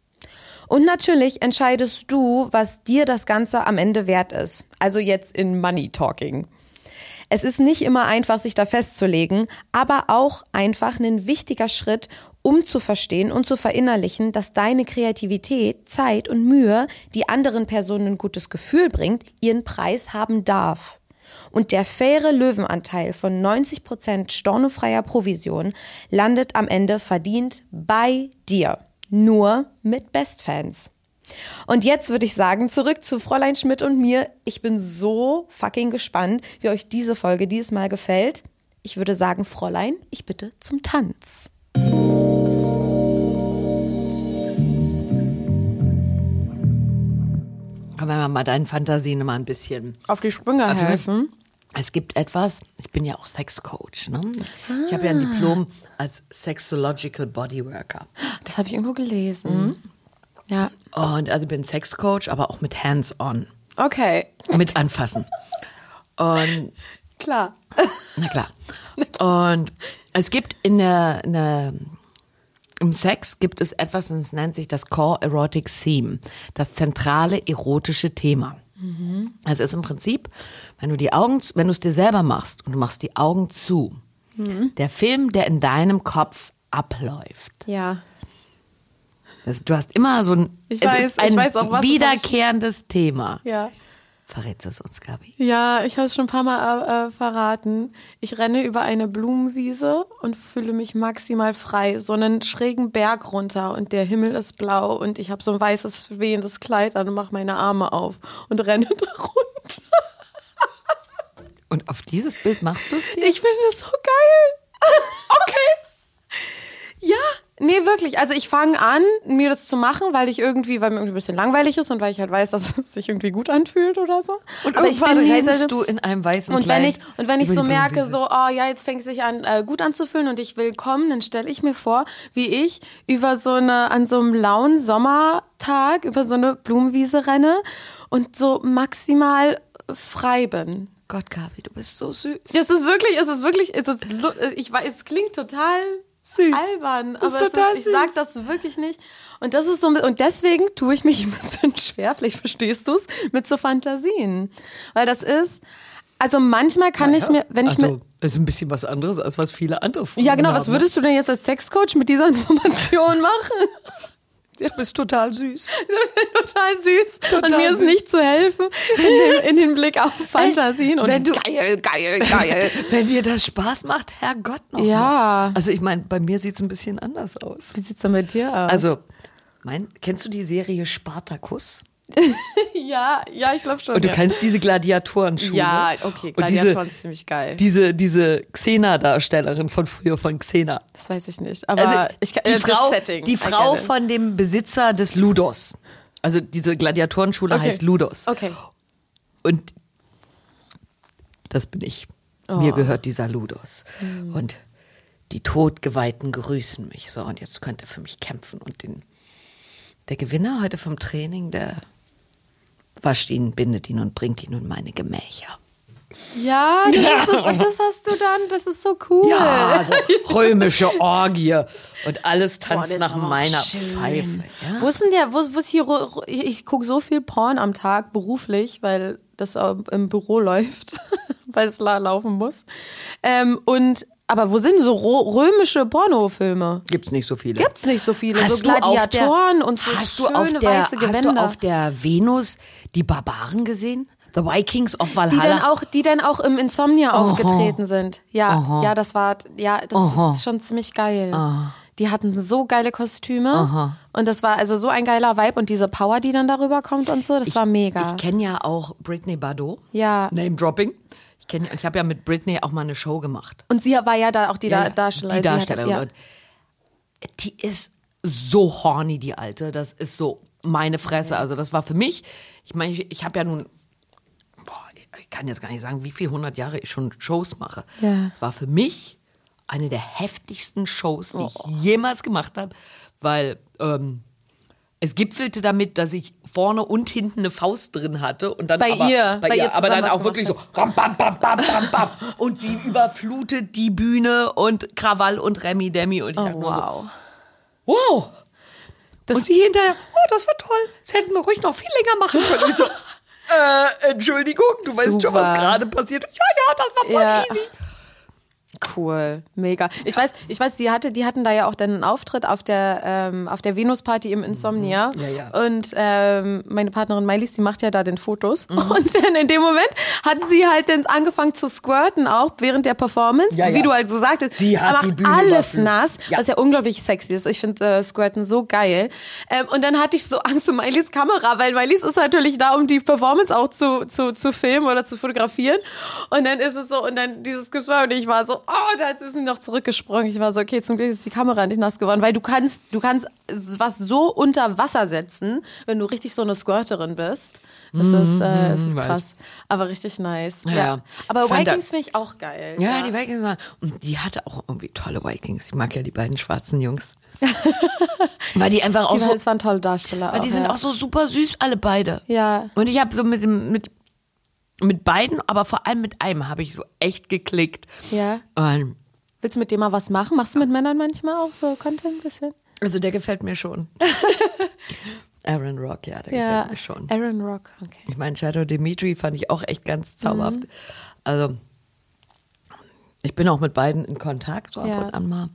Und natürlich entscheidest du, was dir das Ganze am Ende wert ist. Also jetzt in Money Talking. Es ist nicht immer einfach, sich da festzulegen, aber auch einfach ein wichtiger Schritt, um zu verstehen und zu verinnerlichen, dass deine Kreativität, Zeit und Mühe, die anderen Personen ein gutes Gefühl bringt, ihren Preis haben darf. Und der faire Löwenanteil von neunzig Prozent stornofreier Provision landet am Ende verdient bei dir. Nur mit BestFans. Und jetzt würde ich sagen, zurück zu Fräulein Schmidt und mir. Ich bin so fucking gespannt, wie euch diese Folge dieses Mal gefällt. Ich würde sagen, Fräulein, ich bitte zum Tanz. Können wir mal deinen Fantasien mal ein bisschen auf die Sprünge helfen? Es gibt etwas, ich bin ja auch Sexcoach, ne? Ah. Ich habe ja ein Diplom als Sexological Bodyworker. Das habe ich irgendwo gelesen. Mhm. Ja. Und also ich bin Sexcoach, aber auch mit Hands-on. Okay. Mit anfassen. Und klar. Na klar. Und es gibt in der, in der im Sex gibt es etwas, das nennt sich das Core Erotic Theme, das zentrale erotische Thema. Mhm. Also ist im Prinzip, wenn du die Augen, wenn du es dir selber machst und du machst die Augen zu, mhm. der Film, der in deinem Kopf abläuft. Ja. Das, du hast immer so ein, ich es weiß, ist ein ich weiß auch, was wiederkehrendes Thema. Ja. Verrätst du es uns, Gabi? Ja, ich habe es schon ein paar Mal äh, verraten. Ich renne über eine Blumenwiese und fühle mich maximal frei. So einen schrägen Berg runter und der Himmel ist blau und ich habe so ein weißes, wehendes Kleid an und mache meine Arme auf und renne da runter. Und auf dieses Bild machst du es dir? Ich finde das so geil. Okay. Ja, nee, wirklich. Also ich fange an, mir das zu machen, weil ich irgendwie, weil mir irgendwie ein bisschen langweilig ist und weil ich halt weiß, dass es sich irgendwie gut anfühlt oder so. Und aber ich bin rennst du in einem weißen und Kleid. Wenn ich, und wenn ich so merke, so, oh ja, jetzt fängt es sich an, äh, gut anzufühlen und ich will kommen, dann stelle ich mir vor, wie ich über so eine, an so einem lauen Sommertag über so eine Blumenwiese renne und so maximal frei bin. Gott, Gabi, du bist so süß. Es ist wirklich, es ist wirklich, es ist, ich weiß, es klingt total süß. Albern, aber ist total es ist, ich sag das wirklich nicht. Und das ist so, und deswegen tue ich mich ein bisschen schwer, vielleicht verstehst du es, mit so Fantasien. Weil das ist, also manchmal kann naja, ich mir, wenn ich also, mir, Das ist ein bisschen was anderes, als was viele andere Frauen Ja, genau. haben. Was würdest du denn jetzt als Sexcoach mit dieser Information machen? Du bist total süß. Total süß. Total und mir ist süß. nicht zu helfen in, dem, in den Blick auf Fantasien. Ey, und wenn du- geil, geil, geil. Wenn dir das Spaß macht, Herrgott noch. Ja. Mal. Also ich meine, bei mir sieht es ein bisschen anders aus. Wie sieht's denn bei dir aus? Also, mein, kennst du die Serie Spartacus? ja, ja, ich glaube schon. Und du ja. kennst diese Gladiatorenschule. Ja, okay, Und diese- Gladiatoren ist ziemlich geil. Diese, diese Xena-Darstellerin von früher, von Xena. das weiß ich nicht. Aber Also ich kann, die äh, das Frau, Setting, die I Frau get it. von dem Besitzer des Ludos. Also diese Gladiatorenschule Okay. heißt Ludos. Okay. Und das bin ich. Mir Oh. gehört dieser Ludos. Und die Todgeweihten grüßen mich. So, und jetzt könnt ihr für mich kämpfen. Und den, der Gewinner heute vom Training, der wascht ihn, bindet ihn und bringt ihn in meine Gemächer. Ja, das, das, und das hast du dann, das ist so cool. Ja, also römische Orgie. Und alles tanzt Boah, das nach ist aber auch meiner schön. Pfeife. Ja? Wo ist denn der, wo, wo ist hier, ro- ro- ich gucke so viel Porn am Tag beruflich, weil das äh, im Büro läuft, weil es la laufen muss. Ähm, und, aber wo sind so ro- römische Pornofilme? Gibt's nicht so viele. Gibt's nicht so viele, so Hast du auf Gladiatoren der, und so hast du schöne auf der, weiße Hast du Gewänder. auf der Venus die Barbaren gesehen? The Vikings of Die Valhalla? dann auch, die dann auch im Insomnia aufgetreten sind. Ja, Aha. ja, das war, ja, das Aha. ist schon ziemlich geil. Aha. Die hatten so geile Kostüme Aha. und das war also so ein geiler Vibe und diese Power, die dann darüber kommt und so, das war mega. Ich kenne ja auch Britney Bardot. Ja. Name Dropping. Ich kenne, ich habe ja mit Britney auch mal eine Show gemacht. Und sie war ja da auch die Ja, da ja, Darstellerin. Die Darstellerin. Sie hat, Und die ist so horny, die Alte. Das ist so meine Fresse. Also das war für mich, ich meine, ich, ich habe ja nun, boah, ich kann jetzt gar nicht sagen, wie viele hundert Jahre ich schon Shows mache. Ja. Es war für mich eine der heftigsten Shows, die ich jemals gemacht habe, weil ähm, es gipfelte damit, dass ich vorne und hinten eine Faust drin hatte und dann Bei aber, ihr, bei bei ihr ihr aber dann zusammen auch was wirklich so gemacht ram, bam, bam, bam, bam, bam. Und sie überflutet die Bühne und Krawall und Remi Demi und ich Oh, dachte nur so, wow. wow. Das- Und sie hinterher, oh, das war toll. Das hätten wir ruhig noch viel länger machen können. Und ich so, äh, Entschuldigung, du weißt schon, was Super. gerade passiert. Ja, ja, das war voll Ja. easy. Cool, mega. Ich weiß, ich weiß, sie hatte, die hatten da ja auch dann einen Auftritt auf der ähm, auf der Venus-Party im Insomnia. Ja, ja. Und ähm, meine Partnerin Mailis, die macht ja da den Fotos. Mhm. Und dann in dem Moment hat sie halt dann angefangen zu squirten auch während der Performance, Ja, ja. wie du halt so sagtest. Sie hat macht die Bühne alles überflutet. nass, Ja. was ja unglaublich sexy ist. Ich finde äh, Squirten so geil. Ähm, und dann hatte ich so Angst um Mailis Kamera, weil Mailis ist natürlich da, um die Performance auch zu, zu, zu filmen oder zu fotografieren. Und dann ist es so, und dann dieses Gespann und ich war so, oh, da ist sie noch zurückgesprungen. Ich war so, okay, zum Glück ist die Kamera nicht nass geworden, weil du kannst, du kannst was so unter Wasser setzen, wenn du richtig so eine Squirterin bist. Das ist, äh, das ist weiß. krass. Aber richtig nice. Ja, Ja. ja. Aber Ich fand Vikings finde ich auch geil. Ja, die Vikings waren, und die hatte auch irgendwie tolle Vikings. Ich mag ja die beiden schwarzen Jungs. Weil die einfach auch Die, so, das waren tolle Darsteller. weil die auch, sind ja. auch so super süß, alle beide. Ja. Und ich habe so mit dem, mit, mit beiden, aber vor allem mit einem habe ich so echt geklickt. Ja. Und Willst du mit dem mal was machen? Machst du mit Männern manchmal auch so Content ein bisschen? also der gefällt mir schon. Aaron Rock, ja, der Ja, gefällt mir schon. Aaron Rock, okay. Ich meine, Shadow Dimitri fand ich auch echt ganz zauberhaft. Mhm. Also, ich bin auch mit beiden in Kontakt, so ab Ja. und an mal.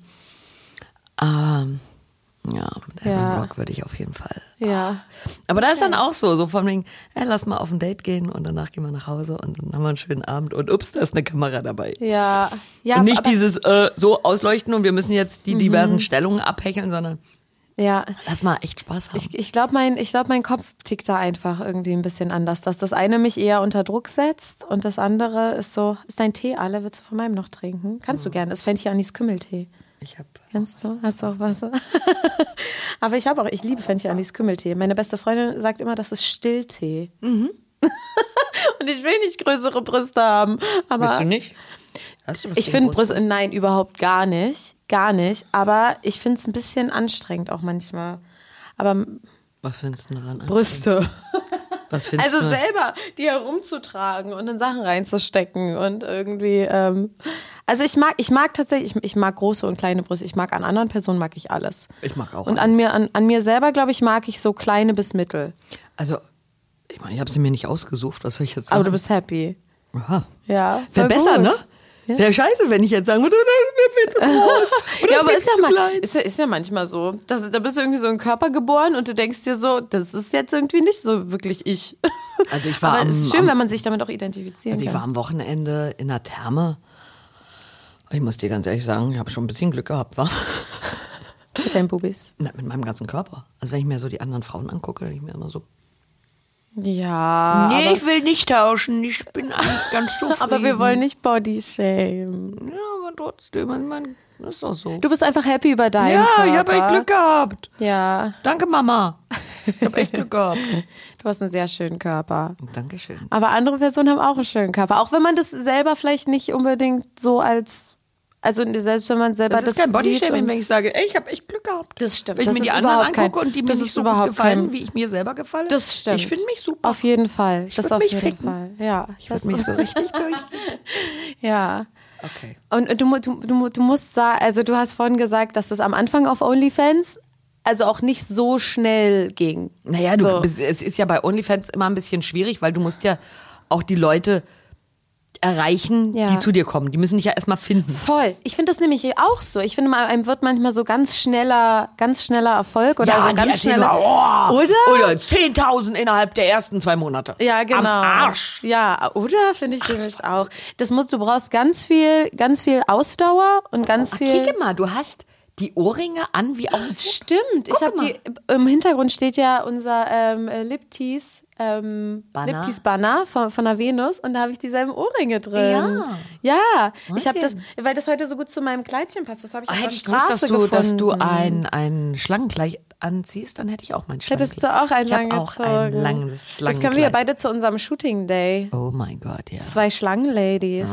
Ähm, ja, mit Aaron Ja. Rock würde ich auf jeden Fall. Ja. Aber da ist dann auch so, so von wegen, hey, lass mal auf ein Date gehen und danach gehen wir nach Hause und dann haben wir einen schönen Abend und ups, da ist eine Kamera dabei. Ja. Ja, und nicht aber, Mhm. dieses äh, so ausleuchten und wir müssen jetzt die diversen Stellungen abhecheln, sondern ja. lass mal echt Spaß haben. Ich, ich glaube, mein, ich glaub, mein Kopf tickt da einfach irgendwie ein bisschen anders. Dass das eine mich eher unter Druck setzt und das andere ist so, ist dein Tee alle? Willst du von meinem noch trinken? Kannst du gerne. Das Fenchel Anis Kümmeltee. Ich habe Kennst du? Hast du auch Wasser? Aber ich habe auch, ich liebe Fenchel Anis Kümmeltee. Meine beste Freundin sagt immer, das ist Stilltee. Mhm. Und ich will nicht größere Brüste haben. Aber Bist du nicht? Hast du was ich gegen finde Brust? Brüste, nein, überhaupt gar nicht. Gar nicht. Aber ich finde es ein bisschen anstrengend auch manchmal. Aber Was findest du daran? Brüste. Was findest Also du? selber die herumzutragen und in Sachen reinzustecken und irgendwie. Ähm, also ich mag, ich mag tatsächlich, ich, ich mag große und kleine Brüste. Ich mag an anderen Personen mag ich alles. Ich mag auch Und alles. an mir, an, an mir selber, glaube ich, mag ich so kleine bis mittel. Also, ich meine, ich habe sie mir nicht ausgesucht, was soll ich jetzt sagen? Aber du bist happy. Aha. Ja. Wäre voll besser, gut. ne? Ja. Wäre scheiße, wenn ich jetzt sagen würde, das ist mir viel zu groß. Oder ja, aber ist, ist ja, zu mal, klein. ist, ja, ist ja manchmal so. Das, da bist du irgendwie so im Körper geboren und du denkst dir so, das ist jetzt irgendwie nicht so wirklich ich. Also ich war aber am, es ist schön, am, wenn man sich damit auch identifizieren Also ich kann. war am Wochenende in der Therme. Ich muss dir ganz ehrlich sagen, ich habe schon ein bisschen Glück gehabt, wa? Mit deinen Bubis. Na, mit meinem ganzen Körper. Also wenn ich mir so die anderen Frauen angucke, denke ich mir immer so, ja, nee, aber, ich will nicht tauschen, ich bin eigentlich ganz zufrieden. aber wir wollen nicht Bodyshamen. Ja, aber trotzdem, ich meine, das ist doch so. Du bist einfach happy über deinen ja, Körper. ich habe echt Glück gehabt. Ja. Danke, Mama. Ich habe echt Glück gehabt. Du hast einen sehr schönen Körper. Dankeschön. Aber andere Personen haben auch einen schönen Körper. Auch wenn man das selber vielleicht nicht unbedingt so als, also selbst wenn man selber Das das ist kein Bodyshaming, sieht. wenn ich sage, ey, ich habe echt Glück gehabt. Das stimmt. Wenn ich das mir die ist anderen überhaupt angucke kein, und die mir das nicht ist so gut überhaupt gefallen, kein, wie ich mir selber gefalle. Das stimmt. Ich finde mich super. Auf jeden Fall. Ich das würd auf mich jeden ficken. Fall. Ja. Ich würde mich so richtig durch. Ja. Okay. Und du, mu- du, du, du musst sagen, also du hast vorhin gesagt, dass das am Anfang auf OnlyFans also auch nicht so schnell ging. Naja, du, So. bist- es ist ja bei OnlyFans immer ein bisschen schwierig, weil du musst ja auch die Leute erreichen, Ja. die zu dir kommen. Die müssen dich ja erstmal finden. Voll. Ich finde das nämlich auch so. Ich finde, mal, einem wird manchmal so ganz schneller, ganz schneller Erfolg oder so die ganz erzählen schneller. mal, oh, Oder? Oder zehntausend innerhalb der ersten zwei Monate. Ja, genau. Am Arsch. Ja, oder finde ich nämlich auch. Das musst du brauchst ganz viel, ganz viel Ausdauer und ganz Ach, viel. Kicke mal, du hast die Ohrringe an wie auf dem Foto. Stimmt. Ich habe mal. die. Im Hintergrund steht ja unser ähm, Liptease. Ähm, Banner. Liptease Banner von, von der Venus und da habe ich dieselben Ohrringe drin. Ja. Ja, Was ich habe das, denn? weil das heute so gut zu meinem Kleidchen passt. Das habe ich Ah, auf hätte der ich gewusst, dass Straße du, gefunden. dass du ein, ein Schlangenkleid anziehst, dann hätte ich auch mein Schlangenkleid. Hättest du auch ein Ich habe auch ein angezogen. langes Das Schlangenkleid. können wir ja beide zu unserem Shooting Day. Oh mein Gott, ja. Zwei Schlangenladies.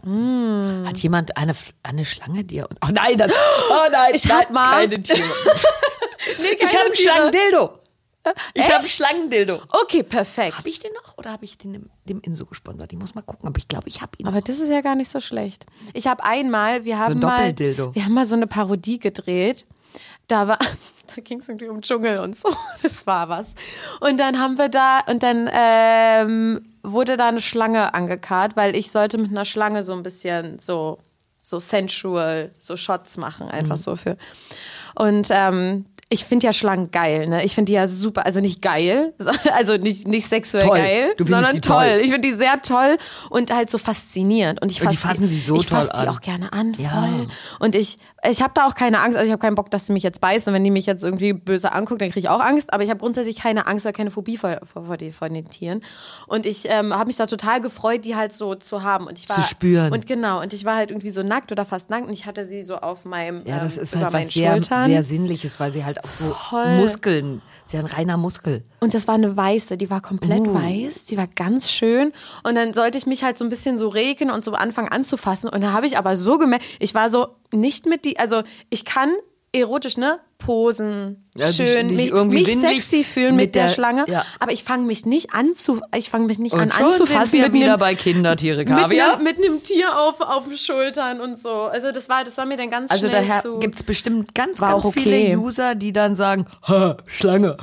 Hat jemand eine, eine Schlange dir? Oh nein, das, oh nein, Ich nein, hab mal- keine Tiere. Nee, Ich habe einen Tiere. Schlangendildo. Ich habe einen Echt? Schlangendildo. Okay, perfekt. Habe ich den noch oder habe ich den dem, dem Inso gesponsert? Ich muss mal gucken, aber ich glaube, ich habe ihn. Aber das ist ja gar nicht so schlecht. Ich habe einmal, wir haben ein mal, Doppeldildo. wir haben mal so eine Parodie gedreht. Da war, da ging es irgendwie um Dschungel und so. Das war was. Und dann haben wir da, und dann ähm, wurde da eine Schlange angekarrt, weil ich sollte mit einer Schlange so ein bisschen so, so sensual, so Shots machen, einfach so für. Und ähm, ich finde ja Schlangen geil, ne? Ich finde die ja super, also nicht geil, also nicht, nicht sexuell Toll. geil, Du findest sondern die toll. toll. Ich finde die sehr toll und halt so faszinierend. Und ich Und die fass fassen sich so ich fass toll die an. auch gerne an, voll. Ja. Und ich, ich habe da auch keine Angst, also ich habe keinen Bock, dass sie mich jetzt beißen. Und wenn die mich jetzt irgendwie böse anguckt, dann kriege ich auch Angst. Aber ich habe grundsätzlich keine Angst oder keine Phobie vor, vor, vor, die, vor den Tieren. Und ich ähm, habe mich da total gefreut, die halt so zu haben. Und ich war, Zu spüren. Und genau, und ich war halt irgendwie so nackt oder fast nackt und ich hatte sie so auf meinem, Ja, das ähm, ist über halt meinen was sehr, Schultern. sehr Sinnliches, weil sie halt auch so Voll. Muskeln, sie hat ein reiner Muskel. Und das war eine weiße, die war komplett Uh. weiß, die war ganz schön. Und dann sollte ich mich halt so ein bisschen so regen und so anfangen anzufassen. Und da habe ich aber so gemerkt, ich war so nicht mit die, also ich kann erotisch, ne, posen, Ja, dich- schön, dich mich, irgendwie mich windig sexy fühlen mit, mit der, der- Schlange. ja. Aber ich fange mich nicht an zu, ich fange mich nicht Und an schon anzufassen sind wir mit wieder einem, bei Kindertiere, mit, Kaviar. einem, mit einem Tier auf, auf den Schultern und so. Also das war, das war mir dann ganz Also schnell daher zu. gibt es bestimmt ganz, War ganz auch viele okay. User, die dann sagen, ha, Schlange,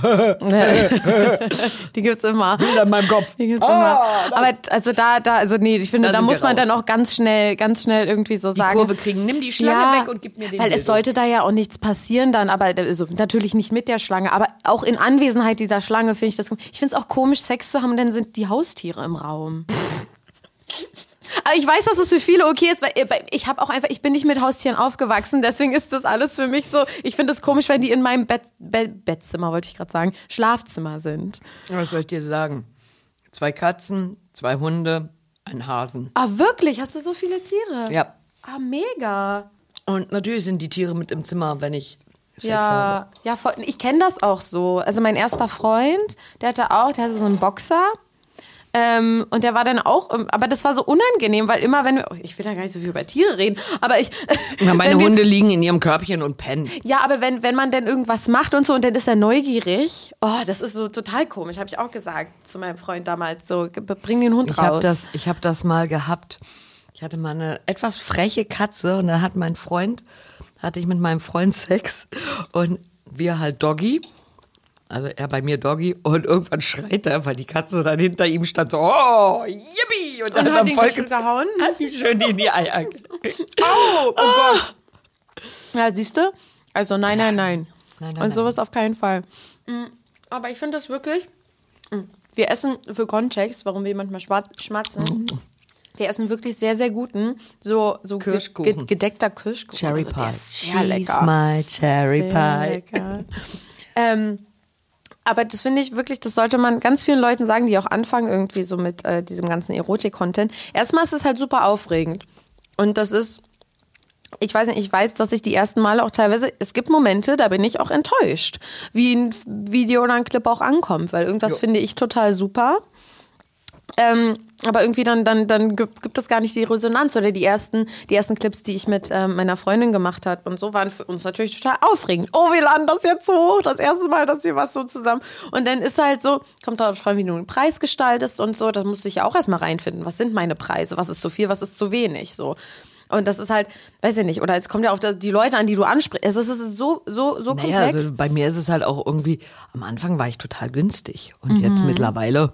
Die gibt's immer. in meinem Kopf. Die gibt's Ah, immer. Aber also da, da, also nee, ich finde, Da da, sind muss wir man dann raus. auch ganz schnell, ganz schnell irgendwie so sagen. Kurve kriegen. Nimm die Schlange weg und gib mir den Weil es Dildo. sollte da ja auch nichts passieren dann, aber also, natürlich nicht mit der Schlange, aber auch in Anwesenheit dieser Schlange finde ich das. Ich finde es auch komisch, Sex zu haben, dann sind die Haustiere im Raum. Aber ich weiß, dass es für viele okay ist, weil ich habe auch einfach, ich bin nicht mit Haustieren aufgewachsen, deswegen ist das alles für mich so. Ich finde es komisch, wenn die in meinem Bett, Bett, Bettzimmer, wollte ich gerade sagen, Schlafzimmer sind. Was soll ich dir sagen? Zwei Katzen, zwei Hunde, ein Hasen. Ah, wirklich? Hast du so viele Tiere? Ja. Ah, mega. Und natürlich sind die Tiere mit im Zimmer, wenn ich Sex habe. Ja, ja, voll. Ich kenne das auch so. Also mein erster Freund, der hatte auch, der hatte so einen Boxer. Ähm, und der war dann auch, aber das war so unangenehm, weil immer wenn wir, oh, ich will da gar nicht so viel über Tiere reden, aber ich. Ja, meine wenn wir, Hunde liegen in ihrem Körbchen und pennen. Ja, aber wenn, wenn man dann irgendwas macht und so und dann ist er neugierig, oh, das ist so total komisch, habe ich auch gesagt zu meinem Freund damals, so, bring den Hund Ich habe raus. das, ich hab das mal gehabt. Ich hatte mal eine etwas freche Katze und da hat mein Freund, hatte ich mit meinem Freund Sex und wir halt Doggy. Also er bei mir Doggy und irgendwann schreit er, weil die Katze dann hinter ihm stand so, oh, yippie! Und dann Und hat am ihn Volk gehauen? hat ihn schön in die Eier. Oh, oh Gott. Ja, siehst du? Also nein, nein, nein. Nein, nein, Und sowas auf keinen Fall. Mm, Aber ich finde das wirklich... Mm, Wir essen für Kontext, warum wir manchmal schwarz- schmatzen. Wir essen wirklich sehr, sehr guten, so, so ge- Kirschkuchen. ge- gedeckter Kirschkuchen. Cherry Also der Pie. ist sehr She's lecker. my Cherry Sehr Pie. lecker. ähm, aber das finde ich wirklich, das sollte man ganz vielen Leuten sagen, die auch anfangen irgendwie so mit äh, diesem ganzen Erotik-Content. Erstmal ist es halt super aufregend. Und das ist, ich weiß nicht, ich weiß, dass ich die ersten Male auch teilweise, es gibt Momente, da bin ich auch enttäuscht, wie ein Video oder ein Clip auch ankommt, weil irgendwas Jo. finde ich total super. Ähm, aber irgendwie dann, dann, dann gibt gibt es gar nicht die Resonanz oder die ersten, die ersten Clips, die ich mit ähm, meiner Freundin gemacht habe und so, waren für uns natürlich total aufregend. Oh, wir laden das jetzt so hoch, das erste Mal, dass wir was so zusammen. Und dann ist halt so, kommt darauf an, wie du einen Preis gestaltest und so, da musste ich ja auch erstmal reinfinden. Was sind meine Preise? Was ist zu viel, was ist zu wenig? So. Und das ist halt, weiß ich nicht, oder es kommt ja auf die Leute an, die du ansprichst. Es ist, es ist so, so, so Naja, komplex. also bei mir ist es halt auch irgendwie, am Anfang war ich total günstig und Mhm. jetzt mittlerweile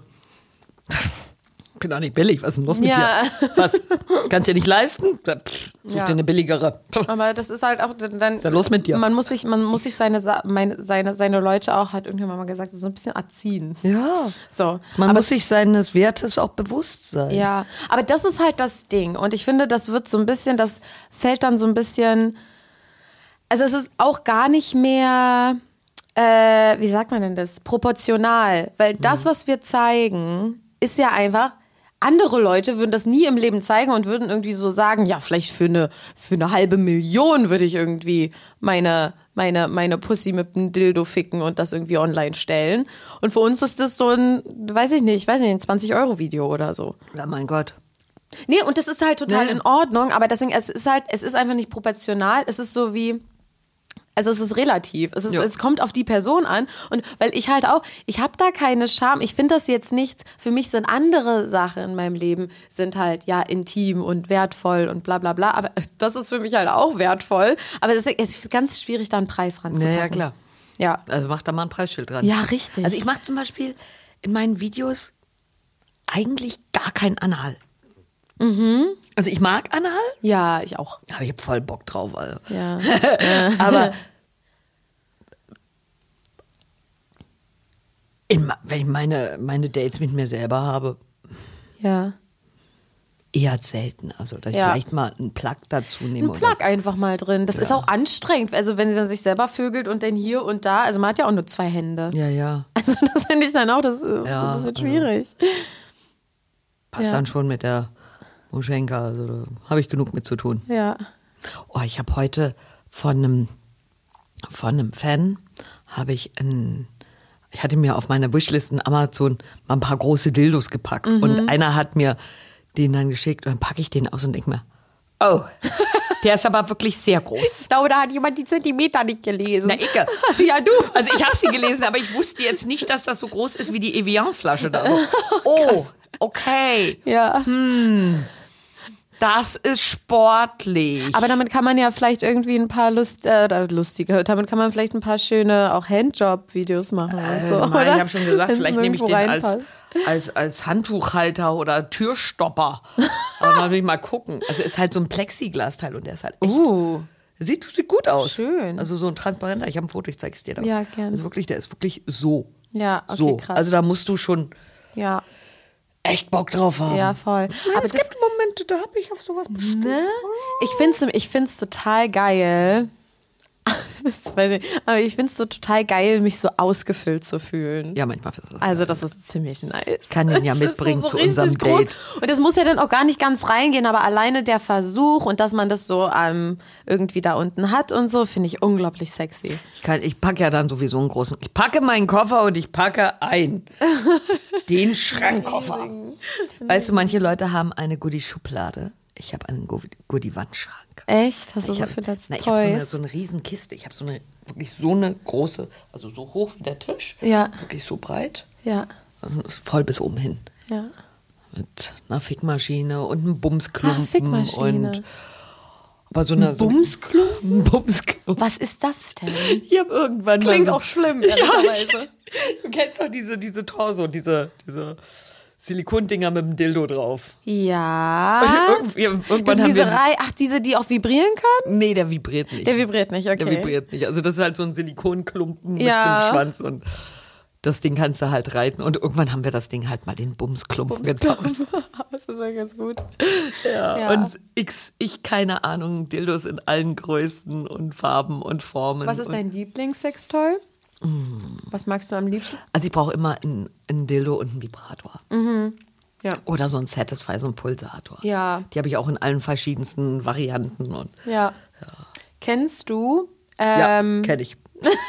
bin auch nicht billig. Was ist denn los mit Ja. dir? Was? Kannst du dir nicht leisten? Dann, pff, such Ja. dir eine billigere. Aber das ist halt auch dann. Was ist da los mit dir? Man muss sich, man muss sich seine, Sa- meine, seine, seine Leute auch, hat irgendjemand mal gesagt, so ein bisschen erziehen. Ja. So. Man aber muss sich seines Wertes auch bewusst sein. Ja, aber das ist halt das Ding. Und ich finde, das wird so ein bisschen, das fällt dann so ein bisschen, also es ist auch gar nicht mehr, äh, wie sagt man denn das, proportional. Weil das, was wir zeigen, ist ja einfach, andere Leute würden das nie im Leben zeigen und würden irgendwie so sagen, ja, vielleicht für eine, für eine halbe Million würde ich irgendwie meine, meine, meine Pussy mit einem Dildo ficken und das irgendwie online stellen. Und für uns ist das so ein, weiß ich nicht, weiß nicht, ein zwanzig-Euro-Video oder so. Ja, mein Gott. Nee, und das ist halt total Nee. in Ordnung, aber deswegen, es ist halt, es ist einfach nicht proportional. Es ist so wie, also es ist relativ. Es, ist, Ja. es kommt auf die Person an. Und weil ich halt auch, ich habe da keine Scham. Ich finde das jetzt nicht, für mich sind andere Sachen in meinem Leben, sind halt ja intim und wertvoll und bla bla bla. Aber das ist für mich halt auch wertvoll. Aber es ist, es ist ganz schwierig, da einen Preis ranzupacken. Ja, ja, klar. Ja. Also mach da mal ein Preisschild dran. Ja, richtig. Also ich mache zum Beispiel in meinen Videos eigentlich gar kein Anal. Mhm. Also ich mag Anal, Ja, ich auch. aber ich hab voll Bock drauf. Also. Ja. Aber in, ma- wenn ich meine, meine Dates mit mir selber habe, Ja. eher selten. Also dass ich Ja. vielleicht mal einen Plug dazu nehme. Ein Plug einfach mal drin. Das ist auch anstrengend. Also wenn man sich selber vögelt und dann hier und da, also man hat ja auch nur zwei Hände. Ja, ja. Also das finde ich dann auch, das ist Ja, ein bisschen also- schwierig. Passt Ja. dann schon mit der Moschenka. Also da habe ich genug mit zu tun. Ja. Oh, ich habe heute von einem, von einem Fan, habe ich ein, ich hatte mir auf meiner Wishlist in Amazon mal ein paar große Dildos gepackt. Mhm. Und einer hat mir den dann geschickt und dann packe ich den aus und denke mir, oh, der ist aber wirklich sehr groß. Ich glaube, da hat jemand die Zentimeter nicht gelesen. Na, Icke. Ja, du. Also ich habe sie gelesen, aber ich wusste jetzt nicht, dass das so groß ist wie die Evian-Flasche da. So. Oh, okay. Ja. Das ist sportlich. Aber damit kann man ja vielleicht irgendwie ein paar Lust, äh, oder lustige, damit kann man vielleicht ein paar schöne auch Handjob-Videos machen und so, Äh, Mann, oder? ich habe schon gesagt, Wenn's vielleicht nehme ich nirgendwo den als, reinpasst. als, als Handtuchhalter oder Türstopper. Aber mal will ich mal gucken. Also ist halt so ein Plexiglasteil und der ist halt echt, Uh, sieht, sieht gut aus. Schön. Also so ein transparenter, ich habe ein Foto, ich zeig's dir da. Ja, gern. Also wirklich, der ist wirklich so. ja, okay, so. krass. Also da musst du schon ja, echt Bock drauf haben. ja, voll. Nein, Aber es das, gibt Momente, da habe ich auf sowas bestimmt. ne? Ich find's, ich find's total geil. Das weiß ich, aber ich find's so total geil, mich so ausgefüllt zu fühlen. Ja, manchmal ist das. Also das ist ziemlich nice. Kann den ja Das ist mitbringen zu richtig unserem groß. Date. Und das muss ja dann auch gar nicht ganz reingehen, aber alleine der Versuch und dass man das so ähm, irgendwie da unten hat und so, finde ich unglaublich sexy. Ich, kann- ich packe ja dann sowieso einen großen. Ich packe meinen Koffer und ich packe ein. Den Schrankkoffer. Weißt du, manche Leute haben eine Goodie-Schublade. Ich habe einen Go- Goodie-Wandschrank. Echt? Hast du Ich so habe viel als na, ich hab so eine, Toys? so eine riesen Kiste. Ich habe so eine, wirklich so eine große, also so hoch wie der Tisch. Ja. Wirklich so breit. Ja, Also ist voll bis oben hin. ja. Mit einer Fickmaschine und einem Bumsklumpen. Ah, Fickmaschine. Und Aber so eine... Bumsklumpen? So ein Bumsklumpen. Was ist das denn? Ich habe irgendwann... Klingt mal so, auch schlimm, ja, ehrlicherweise. du kennst doch diese, diese Torso, diese, diese Silikondinger mit dem Dildo drauf. Ja. Irgend, irgendwann Das haben diese wir... Reihe, ach, diese, die auch vibrieren können? Nee, der vibriert nicht. Der vibriert nicht, okay. Der vibriert nicht. Also das ist halt so ein Silikonklumpen Ja. mit dem Schwanz und das Ding kannst du halt reiten. Und irgendwann haben wir das Ding halt mal den Bumsklumpen getauft. Das ist ja ganz gut. Ja. Ja. Und ich, ich, keine Ahnung, Dildos in allen Größen und Farben und Formen. Was ist und, dein Lieblingssextoy? Was magst du am liebsten? Also ich brauche immer ein, ein Dildo und einen Vibrator. Ja. Oder so ein Satisfy, so ein Pulsator. Ja. Die habe ich auch in allen verschiedensten Varianten. Und, Ja. Kennst du? ja, Ähm, kenne ich.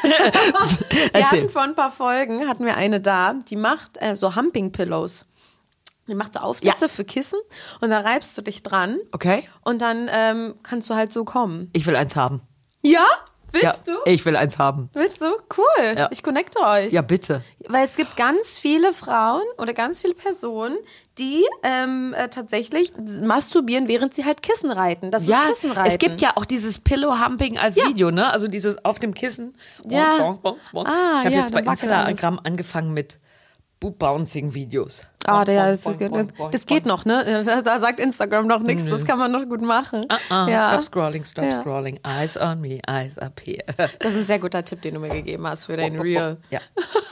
wir Erzähl. hatten vor ein paar Folgen, hatten wir eine da, die macht äh, so Humping Pillows. Die macht so Aufsätze Ja. für Kissen und da reibst du dich dran Okay, und dann ähm, kannst du halt so kommen. ich will eins haben. Ja? Willst Ja, du? ich will eins haben. Willst du? Cool. Ja. Ich connecte euch. Ja, bitte. Weil es gibt ganz viele Frauen oder ganz viele Personen, die ähm, äh, tatsächlich masturbieren, während sie halt Kissen reiten. Das Ja, ist Kissenreiten. es gibt ja auch dieses Pillow-Humping als Ja. Video, ne? Also dieses auf dem Kissen. Ja. Bounce, bounce, bounce. Ah, ich habe ja, jetzt bei da wackelt Instagram angefangen mit Boob-Bouncing-Videos. Ah, der, Bonk, das, bonk, bonk, bonk, bonk, das geht noch, ne? Da, da sagt Instagram noch nichts. Das kann man noch gut machen. Ah, ja. Stop scrolling, stop Ja. scrolling. Eyes on me, eyes up here. Das ist ein sehr guter Tipp, den du mir gegeben hast für dein Real. Ja.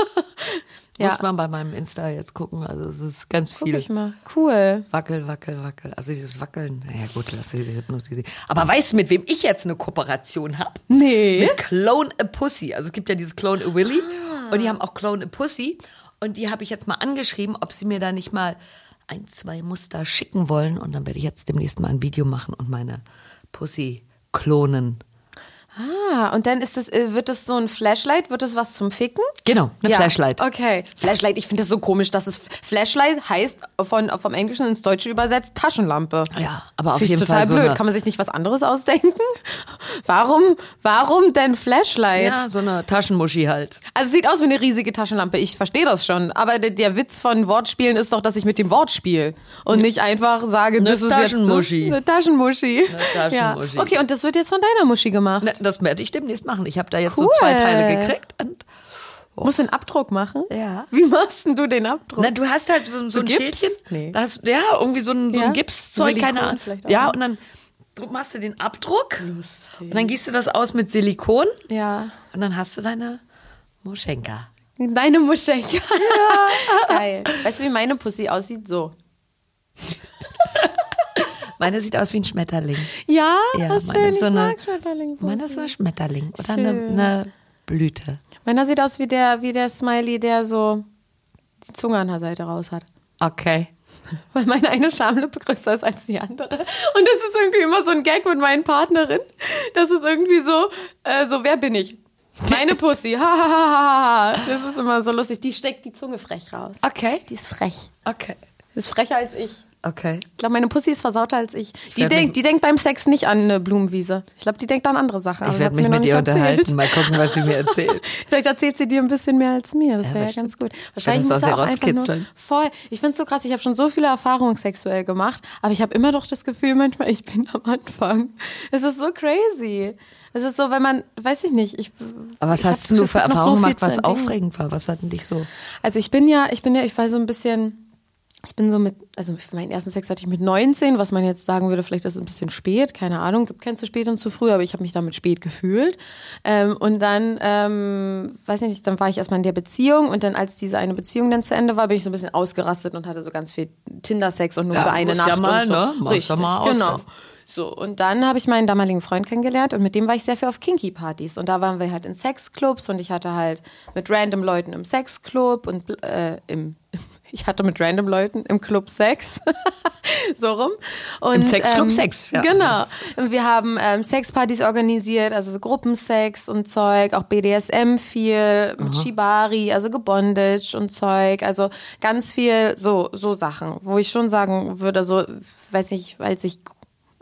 Ja. Muss man bei meinem Insta jetzt gucken. Also es ist ganz Guck viel. ich mal. Cool. Wackel, wackel, wackel. Also dieses Wackeln, naja gut, lass sie hypnotisieren. Aber weißt du, mit wem ich jetzt eine Kooperation habe? Nee. Mit Clone a Pussy. Also es gibt ja dieses Clone a Willy Ah. und die haben auch Clone a Pussy. Und die habe ich jetzt mal angeschrieben, ob sie mir da nicht mal ein, zwei Muster schicken wollen. Und dann werde ich jetzt demnächst mal ein Video machen und meine Pussy klonen. Ah, und dann ist das, äh, wird das so ein Flashlight? Wird das was zum Ficken? Genau, eine Ja. Flashlight. Okay. Flashlight, ich finde das so komisch, dass es Flashlight heißt, von, vom Englischen ins Deutsche übersetzt, Taschenlampe. Ja, aber auf Finde ich jeden total Fall so blöd. eine, Kann man sich nicht was anderes ausdenken? Warum, warum denn Flashlight? ja, so eine Taschenmuschi halt. Also es sieht aus wie eine riesige Taschenlampe. Ich verstehe das schon. Aber der, der Witz von Wortspielen ist doch, dass ich mit dem Wort spiele. Und nicht einfach sage, das ist Taschenmuschi. jetzt das, eine Taschenmuschi. Eine Taschenmuschi. Ja. Okay, und das wird jetzt von deiner Muschi gemacht. Na, das werde ich demnächst machen. Ich habe da jetzt Cool. so zwei Teile gekriegt. Und Musst du einen Abdruck machen? Ja. Wie machst denn du den Abdruck? Na, du hast halt so, so ein Gips? Schälchen. Nee. Da hast, ja, irgendwie so ein, so Ja? ein Gipszeug, Silikon keine Ahnung. vielleicht auch, Ja, ne? und dann dr- machst du den Abdruck. Und dann gießt du das aus mit Silikon. Ja. Und dann hast du deine Moschenka. Deine Muschelka. Ja. Geil. Weißt du, wie meine Pussy aussieht? So. Meine sieht aus wie ein Schmetterling. Ja, Ja, was meine schön. ist Ich so eine- mag Schmetterling. Meine ist ein Schmetterling oder eine, Schön. eine Blüte. Meiner sieht aus wie der, wie der Smiley, der so die Zunge an der Seite raus hat. Okay. Weil meine eine Schamlippe größer ist als die andere. Und das ist irgendwie immer so ein Gag mit meinen Partnerinnen. Das ist irgendwie so, äh, so wer bin ich? Meine Pussy. Ha, ha, ha, ha, ha. Das ist immer so lustig. Die steckt die Zunge frech raus. Okay. Die ist frech. Okay. Die ist frecher als ich. Okay. Ich glaube, meine Pussy ist versauter als ich. Die, werd denk, mich- die denkt beim Sex nicht an eine Blumenwiese. Ich glaube, die denkt an andere Sachen. aber Ich das werde hat sie mich mir noch mit nicht ihr erzählt. unterhalten. Mal gucken, was sie mir erzählt. Vielleicht erzählt sie dir ein bisschen mehr als mir. Das Ja, wäre ja bestimmt. ganz gut. Wahrscheinlich das muss aus er ihr auch einfach nur rauskitzeln. voll. Ich finde es so krass. Ich habe schon so viele Erfahrungen sexuell gemacht, aber ich habe immer doch das Gefühl, manchmal ich bin am Anfang. Es ist so crazy. Es ist so, wenn man, weiß ich nicht. Ich, Aber was ich hab hast das du Gefühl, für es gibt noch so Erfahrungen viel gemacht, was zu entdecken. aufregend war? Was hat denn dich so... Also ich bin ja, ich bin ja, ich war so ein bisschen, ich bin so mit, also meinen ersten Sex hatte ich mit neunzehn, was man jetzt sagen würde, vielleicht ist es ein bisschen spät, keine Ahnung, gibt kein zu spät und zu früh, aber ich habe mich damit spät gefühlt. Ähm, und dann, ähm, weiß nicht, dann war ich erstmal in der Beziehung und dann, als diese eine Beziehung dann zu Ende war, bin ich so ein bisschen ausgerastet und hatte so ganz viel Tinder-Sex und nur Ja, für eine muss Nacht ja mal, und so. ne? Muss Richtig, ja mal genau. ausrasten. So, und dann habe ich meinen damaligen Freund kennengelernt und mit dem war ich sehr viel auf Kinky-Partys. Und da waren wir halt in Sexclubs und ich hatte halt mit random Leuten im Sexclub und äh, im, ich hatte mit random Leuten im Club Sex. So rum. Und, Im Sexclub Sex, ja. Genau. Und wir haben ähm, Sexpartys organisiert, also so Gruppensex und Zeug, auch B D S M viel, mit Shibari, also gebondage und Zeug, also ganz viel so, so Sachen, wo ich schon sagen würde, so, weiß nicht, weil ich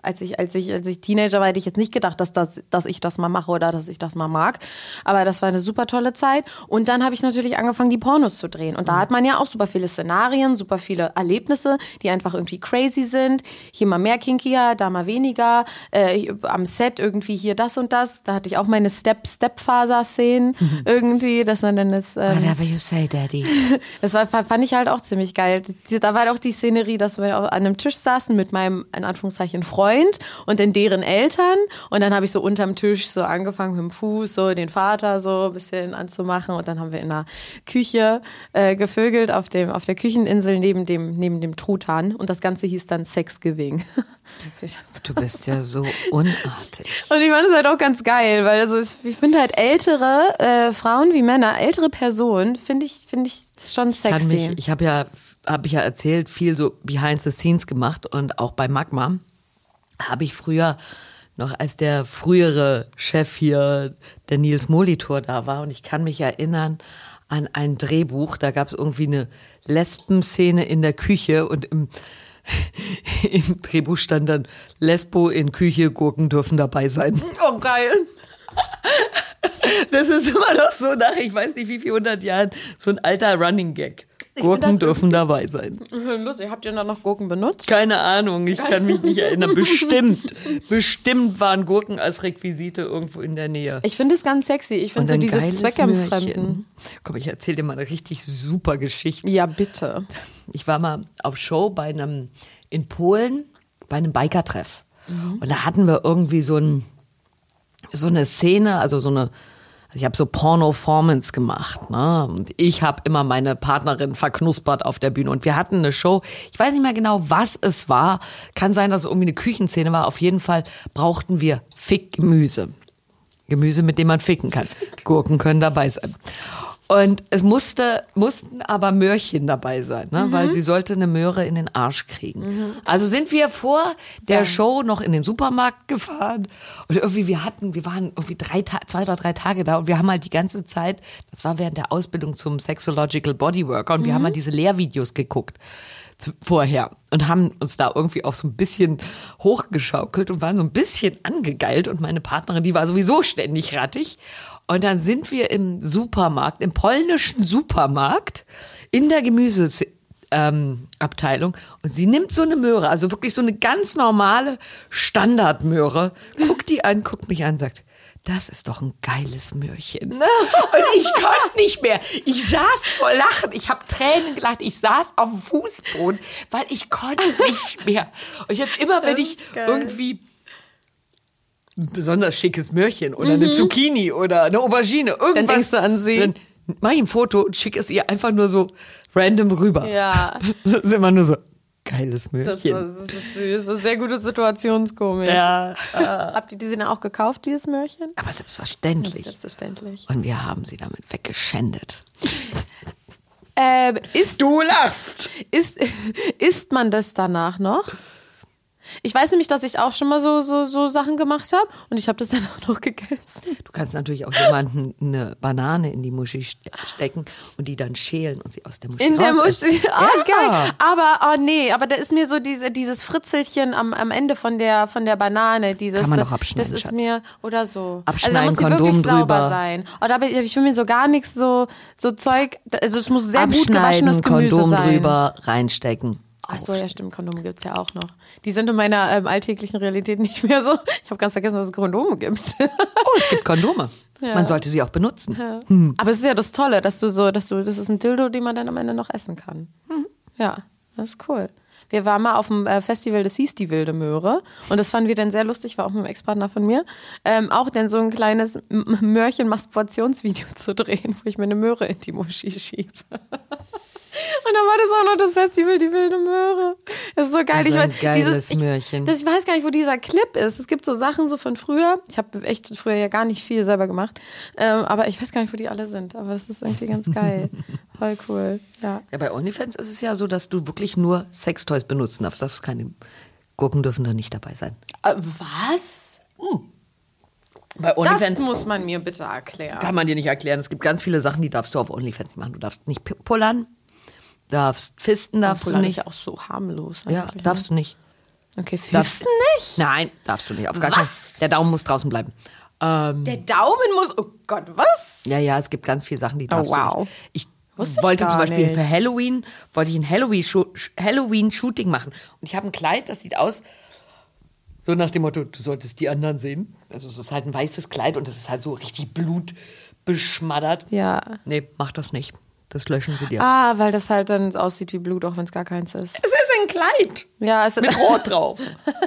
als ich, als ich, als ich Teenager war, hätte ich jetzt nicht gedacht, dass, das, dass ich das mal mache oder dass ich das mal mag. Aber das war eine super tolle Zeit. Und dann habe ich natürlich angefangen, die Pornos zu drehen. Und da hat man ja auch super viele Szenarien, super viele Erlebnisse, die einfach irgendwie crazy sind. Hier mal mehr kinkier, da mal weniger. Äh, am Set irgendwie hier das und das. Da hatte ich auch meine Step-Step-Faser-Szenen mhm. irgendwie. Dass man dann das, ähm, Whatever you say, Daddy. Das war, fand ich halt auch ziemlich geil. Da war auch die Szenerie, dass wir an einem Tisch saßen mit meinem, in Anführungszeichen, Freund und dann deren Eltern. Und dann habe ich so unterm Tisch so angefangen mit dem Fuß, so den Vater so ein bisschen anzumachen. Und dann haben wir in der Küche äh, gevögelt auf, dem, auf der Kücheninsel neben dem, neben dem Truthahn. Und das Ganze hieß dann Sexgiving. Du bist ja so unartig. Und ich fand es halt auch ganz geil, weil also ich, ich finde halt ältere äh, Frauen wie Männer, ältere Personen, finde ich, finde ich schon sexy. Kann mich, ich habe ja, habe ich ja erzählt, viel so behind the scenes gemacht und auch bei Magma habe ich früher noch, als der frühere Chef hier, der Nils Molitor da war, und ich kann mich erinnern an ein Drehbuch, da gab es irgendwie eine Lesbenszene in der Küche und im Im Drehbuch stand dann, Lesbo in Küche, Gurken dürfen dabei sein. Oh, geil. Das ist immer noch so nach, ich weiß nicht wie viel hundert Jahren, so ein alter Running Gag. Gurken dürfen dabei sein. Lustig, habt ihr da noch Gurken benutzt? Keine Ahnung, ich kann mich nicht erinnern. Bestimmt, bestimmt waren Gurken als Requisite irgendwo in der Nähe. Ich finde es ganz sexy. Ich finde so dieses Zweckentfremden. Komm, ich erzähle dir mal eine richtig super Geschichte. Ja, bitte. Ich war mal auf Show bei einem, in Polen, bei einem Biker-Treff. Mhm. Und da hatten wir irgendwie so, ein, so eine Szene, also so eine, ich habe so Porno-Formance gemacht, ne? Und ich habe immer meine Partnerin verknuspert auf der Bühne. Und wir hatten eine Show, ich weiß nicht mehr genau, was es war. Kann sein, dass es irgendwie eine Küchenszene war. Auf jeden Fall brauchten wir Fickgemüse. Gemüse, mit dem man ficken kann. Gurken können dabei sein. Und es musste, mussten aber Möhrchen dabei sein, ne? Mhm. Weil sie sollte eine Möhre in den Arsch kriegen. Mhm. Also sind wir vor der ja. Show noch in den Supermarkt gefahren und irgendwie wir hatten, wir waren irgendwie drei, zwei oder drei Tage da und wir haben halt die ganze Zeit, das war während der Ausbildung zum Sexological Bodyworker und mhm. wir haben halt diese Lehrvideos geguckt vorher und haben uns da irgendwie auch so ein bisschen hochgeschaukelt und waren so ein bisschen angegeilt und meine Partnerin, die war sowieso ständig rattig. Und dann sind wir im Supermarkt, im polnischen Supermarkt, in der Gemüseabteilung ähm, und sie nimmt so eine Möhre, also wirklich so eine ganz normale Standardmöhre, guckt die an, guckt mich an, sagt, das ist doch ein geiles Möhrchen. Und ich konnte nicht mehr. Ich saß vor Lachen, ich habe Tränen gelacht, ich saß auf dem Fußboden, weil ich konnte nicht mehr. Und jetzt immer, wenn ich irgendwie ein besonders schickes Möhrchen oder mhm. eine Zucchini oder eine Aubergine, irgendwas. Dann denkst du an sie. Dann mach ich ein Foto und schicke es ihr einfach nur so random rüber. Ja. Das ist immer nur so, geiles Möhrchen. Das, das ist süß, das ist eine sehr gute Situationskomik. Ja. Habt ihr die denn auch gekauft, dieses Möhrchen? Aber selbstverständlich. Selbstverständlich. Und wir haben sie damit weggeschändet. Ähm, ist, du lachst! Ist, isst man das danach noch? Ich weiß nämlich, dass ich auch schon mal so, so, so Sachen gemacht habe und ich habe das dann auch noch gegessen. Du kannst natürlich auch jemanden eine Banane in die Muschi stecken und die dann schälen und sie aus der Muschi In der Muschi, ah, ja. geil. Aber, oh nee, aber da ist mir so diese, dieses Fritzelchen am, am Ende von der, von der Banane. Dieses, kann man doch abschneiden, Das ist Schatz. mir, oder so. Abschneiden, also da muss die Kondom wirklich drüber. sauber sein. Oder aber ich will mir so gar nichts so, so Zeug, also es muss sehr gut Abschneiden, gewaschenes Gemüse Kondom sein. drüber, reinstecken. Ach so, ja stimmt, Kondome gibt's ja auch noch. Die sind in meiner ähm, alltäglichen Realität nicht mehr so. Ich habe ganz vergessen, dass es Kondome gibt. Oh, es gibt Kondome. Ja. Man sollte sie auch benutzen. Ja. Hm. Aber es ist ja das Tolle, dass du so, dass du, das ist ein Dildo, den man dann am Ende noch essen kann. Hm. Ja, das ist cool. Wir waren mal auf dem Festival, das hieß die Wilde Möhre. Und das fanden wir dann sehr lustig, war auch mit einem Ex-Partner von mir. Ähm, auch dann so ein kleines Möhrchen-Masturbationsvideo zu drehen, wo ich mir eine Möhre in die Muschi schiebe. Und dann war das auch noch das Festival, die Wilde Möhre. Das ist so geil. Also ein ich, geiles dieses, ich, Möhrchen. Das, ich weiß gar nicht, wo dieser Clip ist. Es gibt so Sachen so von früher. Ich habe echt früher ja gar nicht viel selber gemacht. Ähm, aber ich weiß gar nicht, wo die alle sind. Aber es ist irgendwie ganz geil. Voll cool. Ja. Ja, bei OnlyFans ist es ja so, dass du wirklich nur Sextoys benutzen darfst. darfst keine Gurken dürfen da nicht dabei sein. Äh, was? Hm. Bei OnlyFans das muss man mir bitte erklären. Kann man dir nicht erklären. Es gibt ganz viele Sachen, die darfst du auf OnlyFans machen. Du darfst nicht pullern. Darfst fisten, darfst du nicht. Ist ja auch so harmlos. Ja, darfst du nicht. Okay, Füßen Darfst- nicht? Nein, darfst du nicht. Auf gar Was? keinen. Der Daumen muss draußen bleiben. Ähm, Der Daumen muss, oh Gott, was? ja, ja, es gibt ganz viele Sachen, die darfst wow. du nicht. Ich Wusste ich wollte gar zum Beispiel nicht. für Halloween, wollte ich ein Halloween-Sho- Halloween-Shooting machen. Und ich habe ein Kleid, das sieht aus, so nach dem Motto, du solltest die anderen sehen. Also es ist halt ein weißes Kleid und es ist halt so richtig blutbeschmattert. Ja. Nee, mach das nicht. Das löschen sie dir. Ah, weil das halt dann aussieht wie Blut, auch wenn es gar keins ist. Es ist ein Kleid Ja, es mit Rot drauf.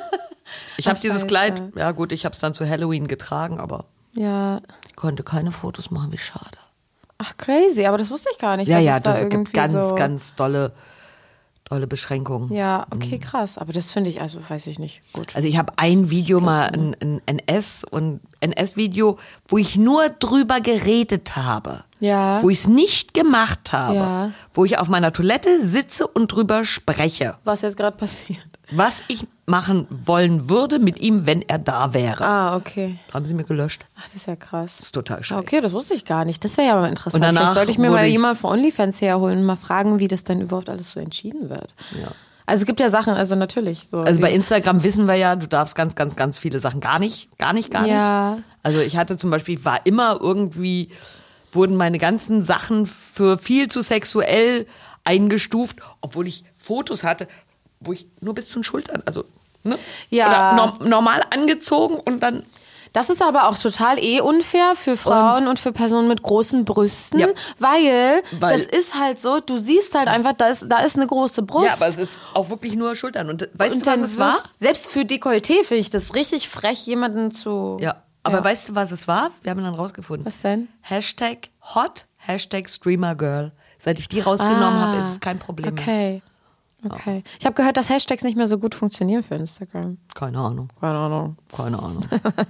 Ich habe Ach, dieses scheiße. Kleid, ja gut, ich habe es dann zu Halloween getragen, aber Ja. ich konnte keine Fotos machen, wie schade. Ach, crazy, aber das wusste ich gar nicht. Ja, dass ja, es da das gibt irgendwie ganz, so ganz dolle, dolle Beschränkungen. Ja, okay, krass. Aber das finde ich, also weiß ich nicht. Gut. Also ich habe ein Video mal, ein, ein N S und N S-Video, wo ich nur drüber geredet habe. Ja. Wo ich es nicht gemacht habe. Ja. Wo ich auf meiner Toilette sitze und drüber spreche. Was jetzt gerade passiert. Was ich machen wollen würde mit ihm, wenn er da wäre. Ah, okay. Haben sie mir gelöscht. Ach, das ist ja krass. Das ist total schade. Okay, das wusste ich gar nicht. Das wäre ja mal interessant. Und danach Vielleicht sollte ich mir wurde mal ich- jemanden von OnlyFans herholen und mal fragen, wie das dann überhaupt alles so entschieden wird. Ja. Also es gibt ja Sachen, also natürlich. So Also die- bei Instagram wissen wir ja, du darfst ganz, ganz, ganz viele Sachen gar nicht, gar nicht, gar Ja. nicht. Also ich hatte zum Beispiel, war immer irgendwie, wurden meine ganzen Sachen für viel zu sexuell eingestuft, obwohl ich Fotos hatte, wo ich nur bis zu den Schultern, also ne? Ja. Oder norm- normal angezogen und dann Das ist aber auch total eh unfair für Frauen und, für Personen mit großen Brüsten, Ja. weil, Weil- das ist halt so, du siehst halt einfach, da ist, da ist eine große Brust. ja, aber es ist auch wirklich nur Schultern. Und weißt und du, was dann es war? wirst- Selbst für Dekolleté finde ich das richtig frech, jemanden zu... Ja, aber Ja. weißt du, was es war? Wir haben dann rausgefunden. Was denn? Hashtag Hot, Hashtag Streamer-Girl. Seit ich die rausgenommen Ah, habe, ist es kein Problem mehr. Okay, okay. Ich habe gehört, dass Hashtags nicht mehr so gut funktionieren für Instagram. Keine Ahnung, Keine Ahnung. keine Ahnung.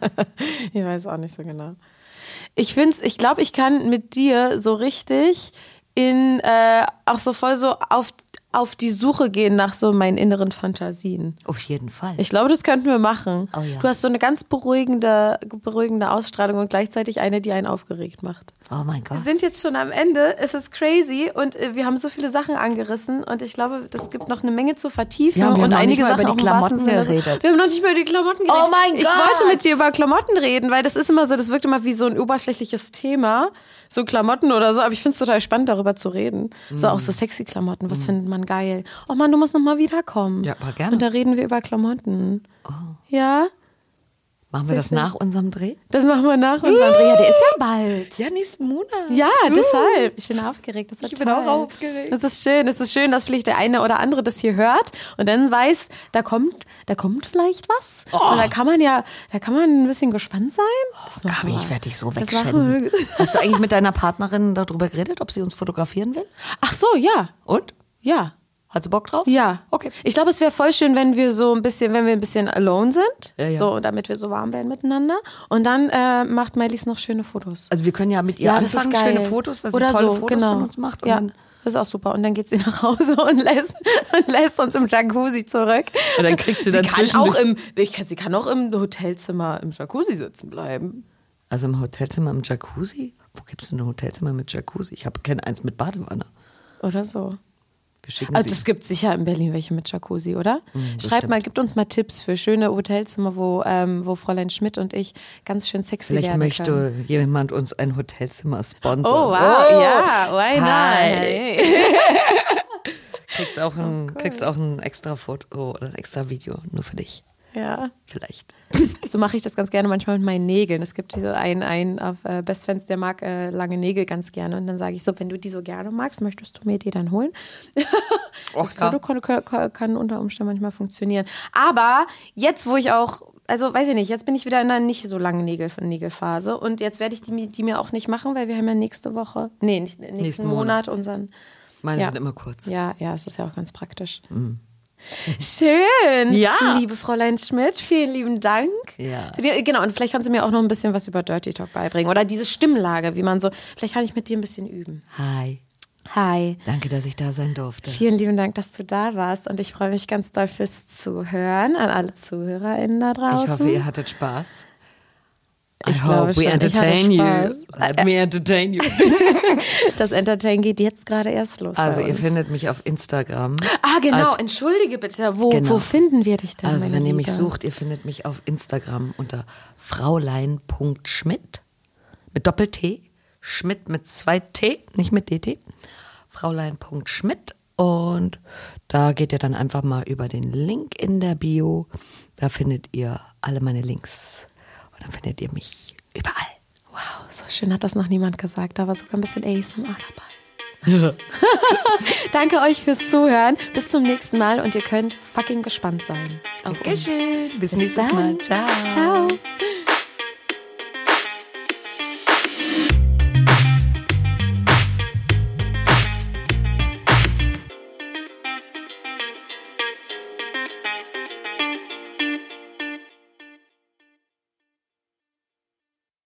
Ich weiß auch nicht so genau. Ich find's, ich glaube, ich kann mit dir so richtig in, äh, auch so voll so auf, auf die Suche gehen nach so meinen inneren Fantasien. Auf jeden Fall. Ich glaube, das könnten wir machen. Oh ja. Du hast so eine ganz beruhigende, beruhigende Ausstrahlung und gleichzeitig eine, die einen aufgeregt macht. Oh mein Gott. Wir sind jetzt schon am Ende, es ist crazy und äh, wir haben so viele Sachen angerissen und ich glaube, das gibt noch eine Menge zu vertiefen Ja, wir haben und noch einige nicht mal Sachen über die auch im wahrsten Klamotten Sinne- geredet. Wir haben noch nicht mehr über die Klamotten geredet. Oh mein Ich Gott. wollte mit dir über Klamotten reden, weil das ist immer so, das wirkt immer wie so ein oberflächliches Thema, so Klamotten oder so, aber ich finde es total spannend, darüber zu reden. So auch so sexy Klamotten, was findet man geil? Oh Mann, du musst noch mal wiederkommen. Ja, aber gerne. Und da reden wir über Klamotten. Ja, Machen wir das nach unserem Dreh? das machen wir nach unserem Dreh. Ja, der ist ja bald. Ja, nächsten Monat. Ja, deshalb. Ich bin aufgeregt. Das wird Ich bin toll. auch aufgeregt. Das ist schön. Es ist schön, dass vielleicht der eine oder andere das hier hört und dann weiß, da kommt, da kommt vielleicht was. Oh. Und da kann man ja, da kann man ein bisschen gespannt sein. Das machen Gabi, wir. ich werde dich so Das wegschänden. machen wir. Hast du eigentlich mit deiner Partnerin darüber geredet, ob sie uns fotografieren will? Ach so, ja. Und? Ja. Hat sie Bock drauf? Ja. Okay. Ich glaube, es wäre voll schön, wenn wir so ein bisschen, wenn wir ein bisschen alone sind. Ja, ja. So, damit wir so warm werden miteinander. Und dann äh, macht Melis noch schöne Fotos. Also wir können ja mit ihr Ja, das ist anfangen, geil. schöne Fotos, dass Oder sie tolle so, Fotos genau. von uns macht. Und ja, dann, das ist auch super. Und dann geht sie nach Hause und lässt, und lässt uns im Jacuzzi zurück. Und dann kriegt sie dann kann zwischen- auch im, ich kann, sie kann auch im Hotelzimmer im Jacuzzi sitzen bleiben. also im Hotelzimmer im Jacuzzi? Wo gibt es denn ein Hotelzimmer mit Jacuzzi? Ich kenne eins mit Badewanne. Oder so. Wir schicken Also sie. es gibt sicher in Berlin welche mit Jacuzzi, oder? Schreibt bestimmt. mal, gibt uns mal Tipps für schöne Hotelzimmer, wo, ähm, wo Fräulein Schmidt und ich ganz schön sexy Vielleicht werden möchte können. jemand uns ein Hotelzimmer sponsern. Oh, wow, ja, why not? Hi. Hey. Kriegst auch ein, kriegst auch ein extra Foto oder ein extra Video nur für dich. Ja. Vielleicht. So mache ich das ganz gerne manchmal mit meinen Nägeln. Es gibt so einen, einen auf äh, Best Friends, der mag äh, lange Nägel ganz gerne. Und dann sage ich so, wenn du die so gerne magst, möchtest du mir die dann holen? Das Foto kann, kann, kann unter Umständen manchmal funktionieren. Aber jetzt, wo ich auch, also weiß ich nicht, jetzt bin ich wieder in einer nicht so langen Nägel, Nägelphase. Und jetzt werde ich die, die mir auch nicht machen, weil wir haben ja nächste Woche, nee, nicht, nächsten, Nächsten Monat, Monat. unseren. Meine Ja. sind immer kurz. Ja, ja, es ist ja auch ganz praktisch. Schön. Ja. Liebe Fräulein Schmidt, vielen lieben Dank. Ja. Für die, genau, und vielleicht kannst du mir auch noch ein bisschen was über Dirty Talk beibringen. Oder diese Stimmlage, wie man so, vielleicht kann ich mit dir ein bisschen üben. Hi. Hi. Danke, dass ich da sein durfte. Vielen lieben Dank, dass du da warst. Und ich freue mich ganz doll fürs Zuhören an alle ZuhörerInnen da draußen. Ich hoffe, ihr hattet Spaß. I Ich glaube hope we schon. Ich hatte entertain you. Spaß. Let me entertain you. Das Entertain geht jetzt gerade erst los. Also bei ihr uns. findet mich auf Instagram. Ah, genau. Als, Entschuldige bitte. Wo, Genau. wo finden wir dich denn? also meine wenn ihr mich Liebe? sucht, ihr findet mich auf Instagram unter fraulein.schmidt mit Doppel-T, Schmidt mit zwei T, nicht mit D T. fraulein.schmidt und da geht ihr dann einfach mal über den Link in der Bio. Da findet ihr alle meine Links und dann findet ihr mich überall. Wow, so schön hat das noch niemand gesagt. Da war sogar ein bisschen A S M R dabei. Danke euch fürs Zuhören. Bis zum nächsten Mal und ihr könnt fucking gespannt sein. Auf uns. Dankeschön. Bis Bis nächstes dann. Mal. Ciao. Ciao.